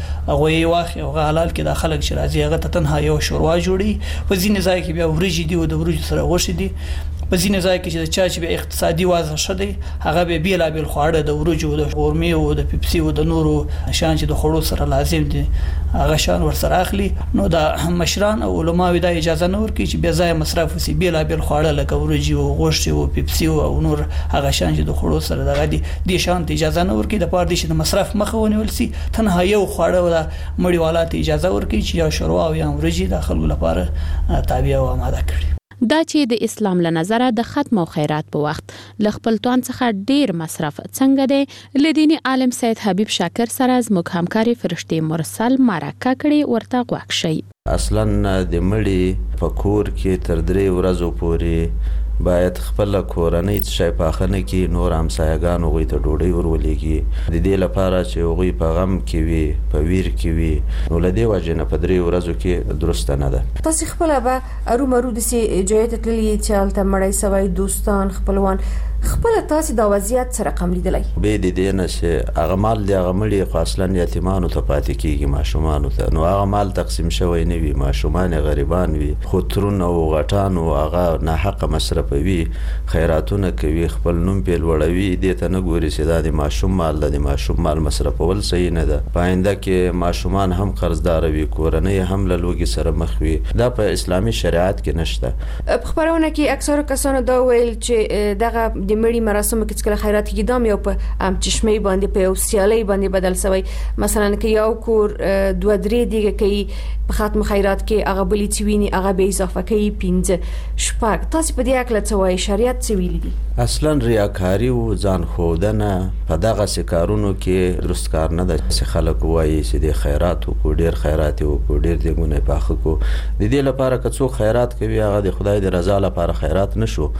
غوي واخ او حلال کې د خلک چې راضي هغه ته تنها یو شوروا جوړي په ځینې ځای کې بیا ورجې دی او د ورجې سره غوښې دي په ځینې ځای کې چې چا چې به اقتصادي وضع شته هغه به بیلابیل خواړه د ورجو د قورمې او د پیپسي او د نورو شان چې د خړو سره لازم دي هغه شان ورسره اخلي. نو د مشران او علماء د اجازه نه ورکړي چې بیا ځای مصرف وسی بیلابیل خواړه لکه ورجي او غوښه او پیپسي او نور هغه شان چې د خړو سره دغه دي د شان اجازه نه ورکړي د پاره چې د مصرف مخه ونیول سي تنها یو خواړه د مړی والات اجازه ورکړي چې یا شوروا او یا ورجي د خلکو لپاره تابع او آماده کړي. دا چې د اسلام له نظره د ختم او خیرات په وخت ل خپل توان څخه ډیر مصرف څنګه دی لدینی عالم سید حبیب شاکر سره زموږ همکاري فرشتي مرسل مرکه کړي ورته غوښ شي. اصلا د مړي په کور کې تر درې ورځې پورې باید خپل کورنۍ څه پاخنه کې نور همسایګان غوي ته ډوډۍ ورولېږي د دې لپاره چې غوي په غم کې وي په ویر کې وي نو لدی وجه نه په درې ورځو کې درست نه ده. تاسو خپل به ارو مرو د سي جوړه تللی چې الته مړی سوي دوستان خپلوان خپل تاسو د وضعیت سره رقم لیدلای به د دې نه چې هغه مال د هغه مړي خاصلن یتیمانو ته پاتې کیږي ماشومان ته نو هغه مال تقسیم شوی نه وي ماشومان غریبان وي خو ترون او غټان او هغه نه حق مصرفوي خیراتونه کوي خپل نوم په لوړوي دې ته نه ګوري چې دا د ماشوم مال د ماشوم مال مصرفول صحیح نه ده. پاینده کې ماشومان هم قرضدار وي کورنۍ هم له لوګي سره مخ وي دا په اسلامي شریعت کې نشته. په خبرونه کې اکثره کسانو دا ویل چې دغه د مړي مراسم کې څکل خیرات کې دام یو په ام چشمه باندې په اوسیالي باندې بدل شوی مثلا کې یو کور دوه درې دیګه کې په ختم خیرات کې هغه بلی چوینی هغه به اضافه کوي پنځه شپږ تاسو په دې اکل څه وایي شریعت څه ویلي دي؟ اصلا ریاکاری او ځان خودنه په دغه سکارونو کې درست کار نه ده چې خلک وایي چې د خیرات او ډیر خیرات او ډیر دغه پاخه کو د دې لپاره که څوک خیرات کوي هغه د خدای د رضا لپاره خیرات نشو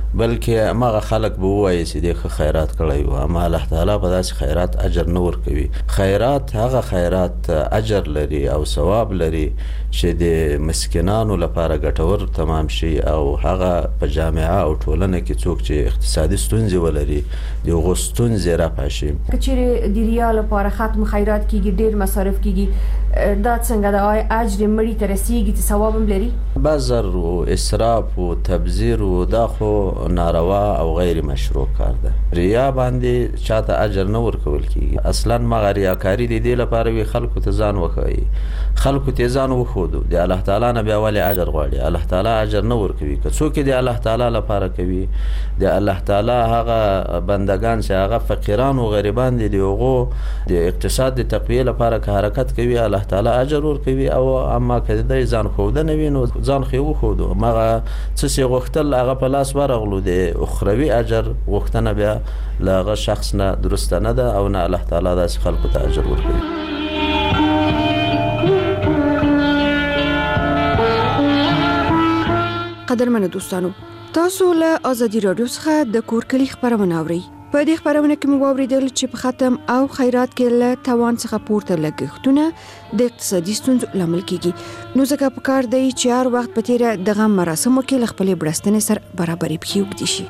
بلکې ماغه خلک به وایي چې د خیرات کړی او اما الله تعالی په داسې خیرات اجر نه ورکوي. خیرات هغه خیرات اجر لري او ثواب لري چې د مسکینانو لپاره ګټور تمام شي او هغه په جامعه او ټولنه کې څوک چې اقتصادي ستونزې ولري د غوستون زیرا پاشي کچېره د ریال لپاره ختم خیرات کیږي ډیر مصرف کیږي دا څنګه د اجر مړی ته رسیږي چې ثواب هم لري؟ بذر او اسراف او تبذیر او دا خو ناروا او غیر مشروع کار ده. ریا باندې چاته اجر نه ورکول کیږي. اصلا ما ریاکاری دی د لپاره وی خلکو ته ځان وخایي، خلکو ته ځان وخودو د الله تعالی نه بیا ولې اجر غواړي؟ الله تعالی اجر نه ورکوي. که څوک دی الله تعالی لپاره کوي، د الله تعالی هغه بندگان چې هغه فقیران او غریبان دي دغه د اقتصاد د تقویه لپاره که حرکت کوي الله تعالی اجر ورکوي. او اما که د ځان خوده نه وینو ځان خو خودو مغه څه سی غوښتل هغه په لاس ورغلو د اخروی اجر غوښتنه بیا لاغه شخص نه درسته نه ده او نه الله تعالی داس خلکو ته اجر ورکوي. قدرمنو دوستانو، تاسو له ازادي رادیو څخه د کور کلی خبرونه اورئ. په دې خبرونه کې مو واوریدل چې په ختم او خیرات کې له توان څخه پورته لګښتونه د اقتصادي ستونزو لامل کیږي. نو ځکه پکار دی چې هر وخت په تیره دغه مراسمو کې خپل برستنې سره برابرې پکې وکړي شي.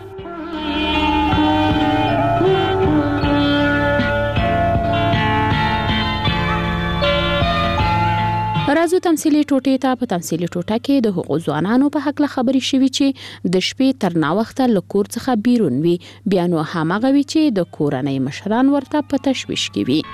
راځو تمثيلي ټوټې ته. په تمثيلي ټوټه کې د حقوق ځوانانو په حق له خبرې شوي چې د شپې تر ناوخته له کور څخه بیرون وي، بیا نو هماغه وي چې د کورنۍ مشران ورته په تشویش کې وي.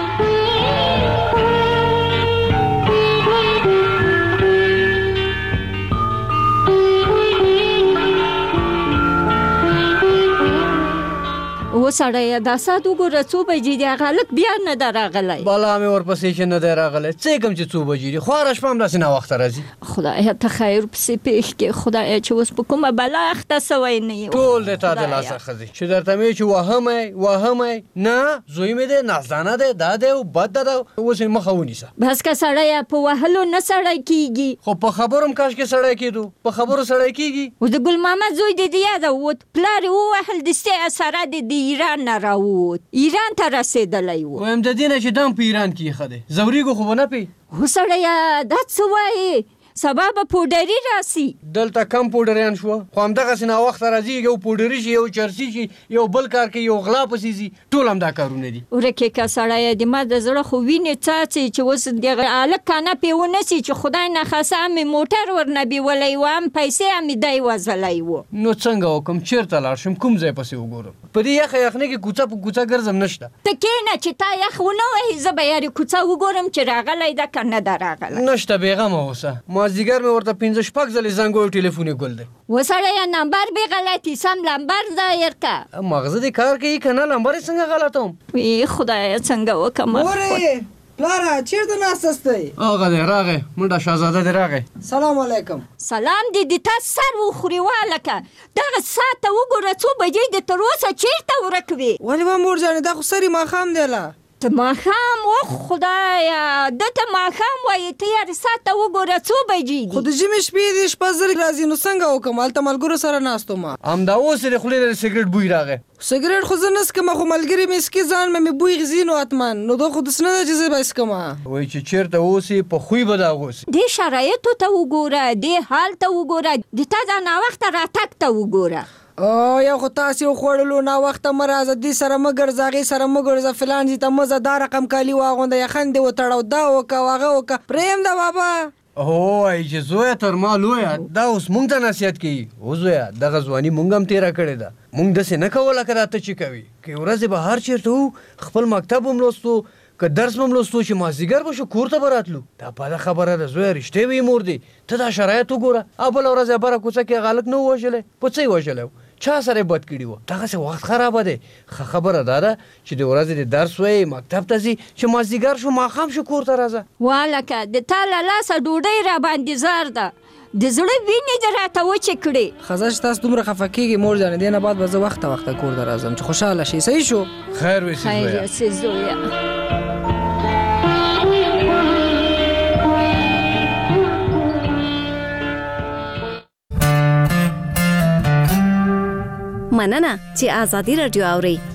و سړی دا سات وګوره څو بجې دي، غلط بیا نه دراغلی. بالا مې ورپسې چې نه دی راغلی، څه کوم چې څو بجې دي، خواره شپه هم داسې ناوخته راځي. خدایه ته خیر پسې پېښ کړې، خدایه چې اوس په کومه بلا اخته سوی نه یم. ټول د تا د لاسه ښځې چې درته مې چې وهمی وهمی نه زوی مې دی نازدانه دی دا دی او بد ده اوس یې مخه ونیسه. بس که سړی په وهلو نه سړی کېږي، خو په خبرو هم کاشکې سړی کېدو، په خبرو سړی کېږي. اوس د ګل ماما زوی دې د یاده ووت، پلار یې ووهل دستې اثره دې د ایران نه راووت، ایران ته رسېدلی و. وایم د دې نه چې دم په ایران کې ښه دی، زوریږو خو به نه پی. هو سړیه دا څه وایې؟ سبا به پوډري راسي. دلته کم پوډریان شو، خو همدغسې ناوخته راځي، یو پوډري شي، یو چرسي شي، یو بل کار کوي، یو غلا پسې ځي، ټول همدا کارونه دي. ورکې که سړیه د ما د زړه خو وینې څاڅي چې اوس دغه هلک کانه پې ونه سي چې خدای نخسه مې موټر ورنه بیولی و، هم پیسې هم مې دی وځلی و. نو څنګه وکړم؟ چېرته لاړ شم؟ کوم ځای پسې وګورم؟ په دې یخه یخنۍ کې کوڅه په کوڅه ګرځم نشته. ته کښېنه چې تا یخ ونه وهي، زه به یارې کوڅه وګورم چې راغلی ده که نه ده راغلی. نشته بېغمه اوسه، مازدیګر مې ورته پنځه شپږ ځلې زنګ ویو، ټلیفون یې ګل دی. و سړیه نمبر بې غلطي، سم لمبر ځایر که. مغزه دې کار کوي که نه؟ لمبر یې څنګه غلطوم؟ ای خدایه څنګه وکړم؟ مورې پلاره چیرته ناسته ستئ؟ هغه دی راغی، منډه شهزاده دی راغی. سلام علیکم. سلام دې د تا سر وخوري والکه، دغه ساعت ته وګوره څو بجې د تر اوسه چیرته ورک وې؟ ولې به مور جانې دا خو سرې ماښام دی له. ته ماښام اوه خدایه ده ته ماښام وایې، ته یارې ساعت ته وګوره څو بجې دي؟ خو د ژمې شپې دي شپه زر راځي، نو څنګه وکړم؟ هلته ملګرو سره ناست وم. همدا اوس یې د خولې نه د سګرټ بوی راغی. سګرټ خو زه نه څکم، خو ملګري مې څکي، ځان مې بوی غځي نو حتمن، نو دا خو داسې نه ده چې زه به څکم. وایي چې چېرته اوسې په خوی به د هغه اوسې. دې شرایطو ته وګوره، دې حال ته وګوره، د تا دا ناوخته راتګ ته وګوره. او یو خو تاسې وخوړلو ناوخته مه راځه، دې سره مه ګرځه، هغې سره مه ګرځه، فلان ځي ته مه ځه، دا رقم کالي واغونده، یخن دې وتړه، دا وکړه هغه وکړه، پرېږده بابا. هو وایي چې زویه تر ما لویه، دا اوس مونږ ته نصیحت کوي. او زویه دغه ځواني مونږ هم تېره کړې ده، مونږ داسې نه کوو لکه دا ته چې کوي. که ورځې به هر چېرته وو، خپل مکتب هم لوستو، که درس به هم لوستو، چې مازدیګر به شو کور ته به راتلو. دا بده خبره ده زویه، رښتې وي مور دی، ته دا شرایط وګوره. او بله ورځ بره کوڅه کې هغه هلک نه و وژلی، په څه یې وژلی و؟ چا سره بد کړي وو؟ دغسې وخت خرابه دی. ښه خبره دا ده چې د ورځې د درس وایي، مکتب ته ځي، چې مازدیګر شو ماښام شو کور ته راځه. والکه د تا له لاسه ډوډۍ راباندې زار ده، د زړه وینې دې راته وچې کړې. ښځه چې تاسو دومره خفه کېږئ مور جانې، دې نه بعد به زه وخته وخته کور ته راځم چې خوشحاله شي. صحیح شو؟ خیر وسې زویه. خیر وسې زویه. مننه چې آزادي رادیو اوري.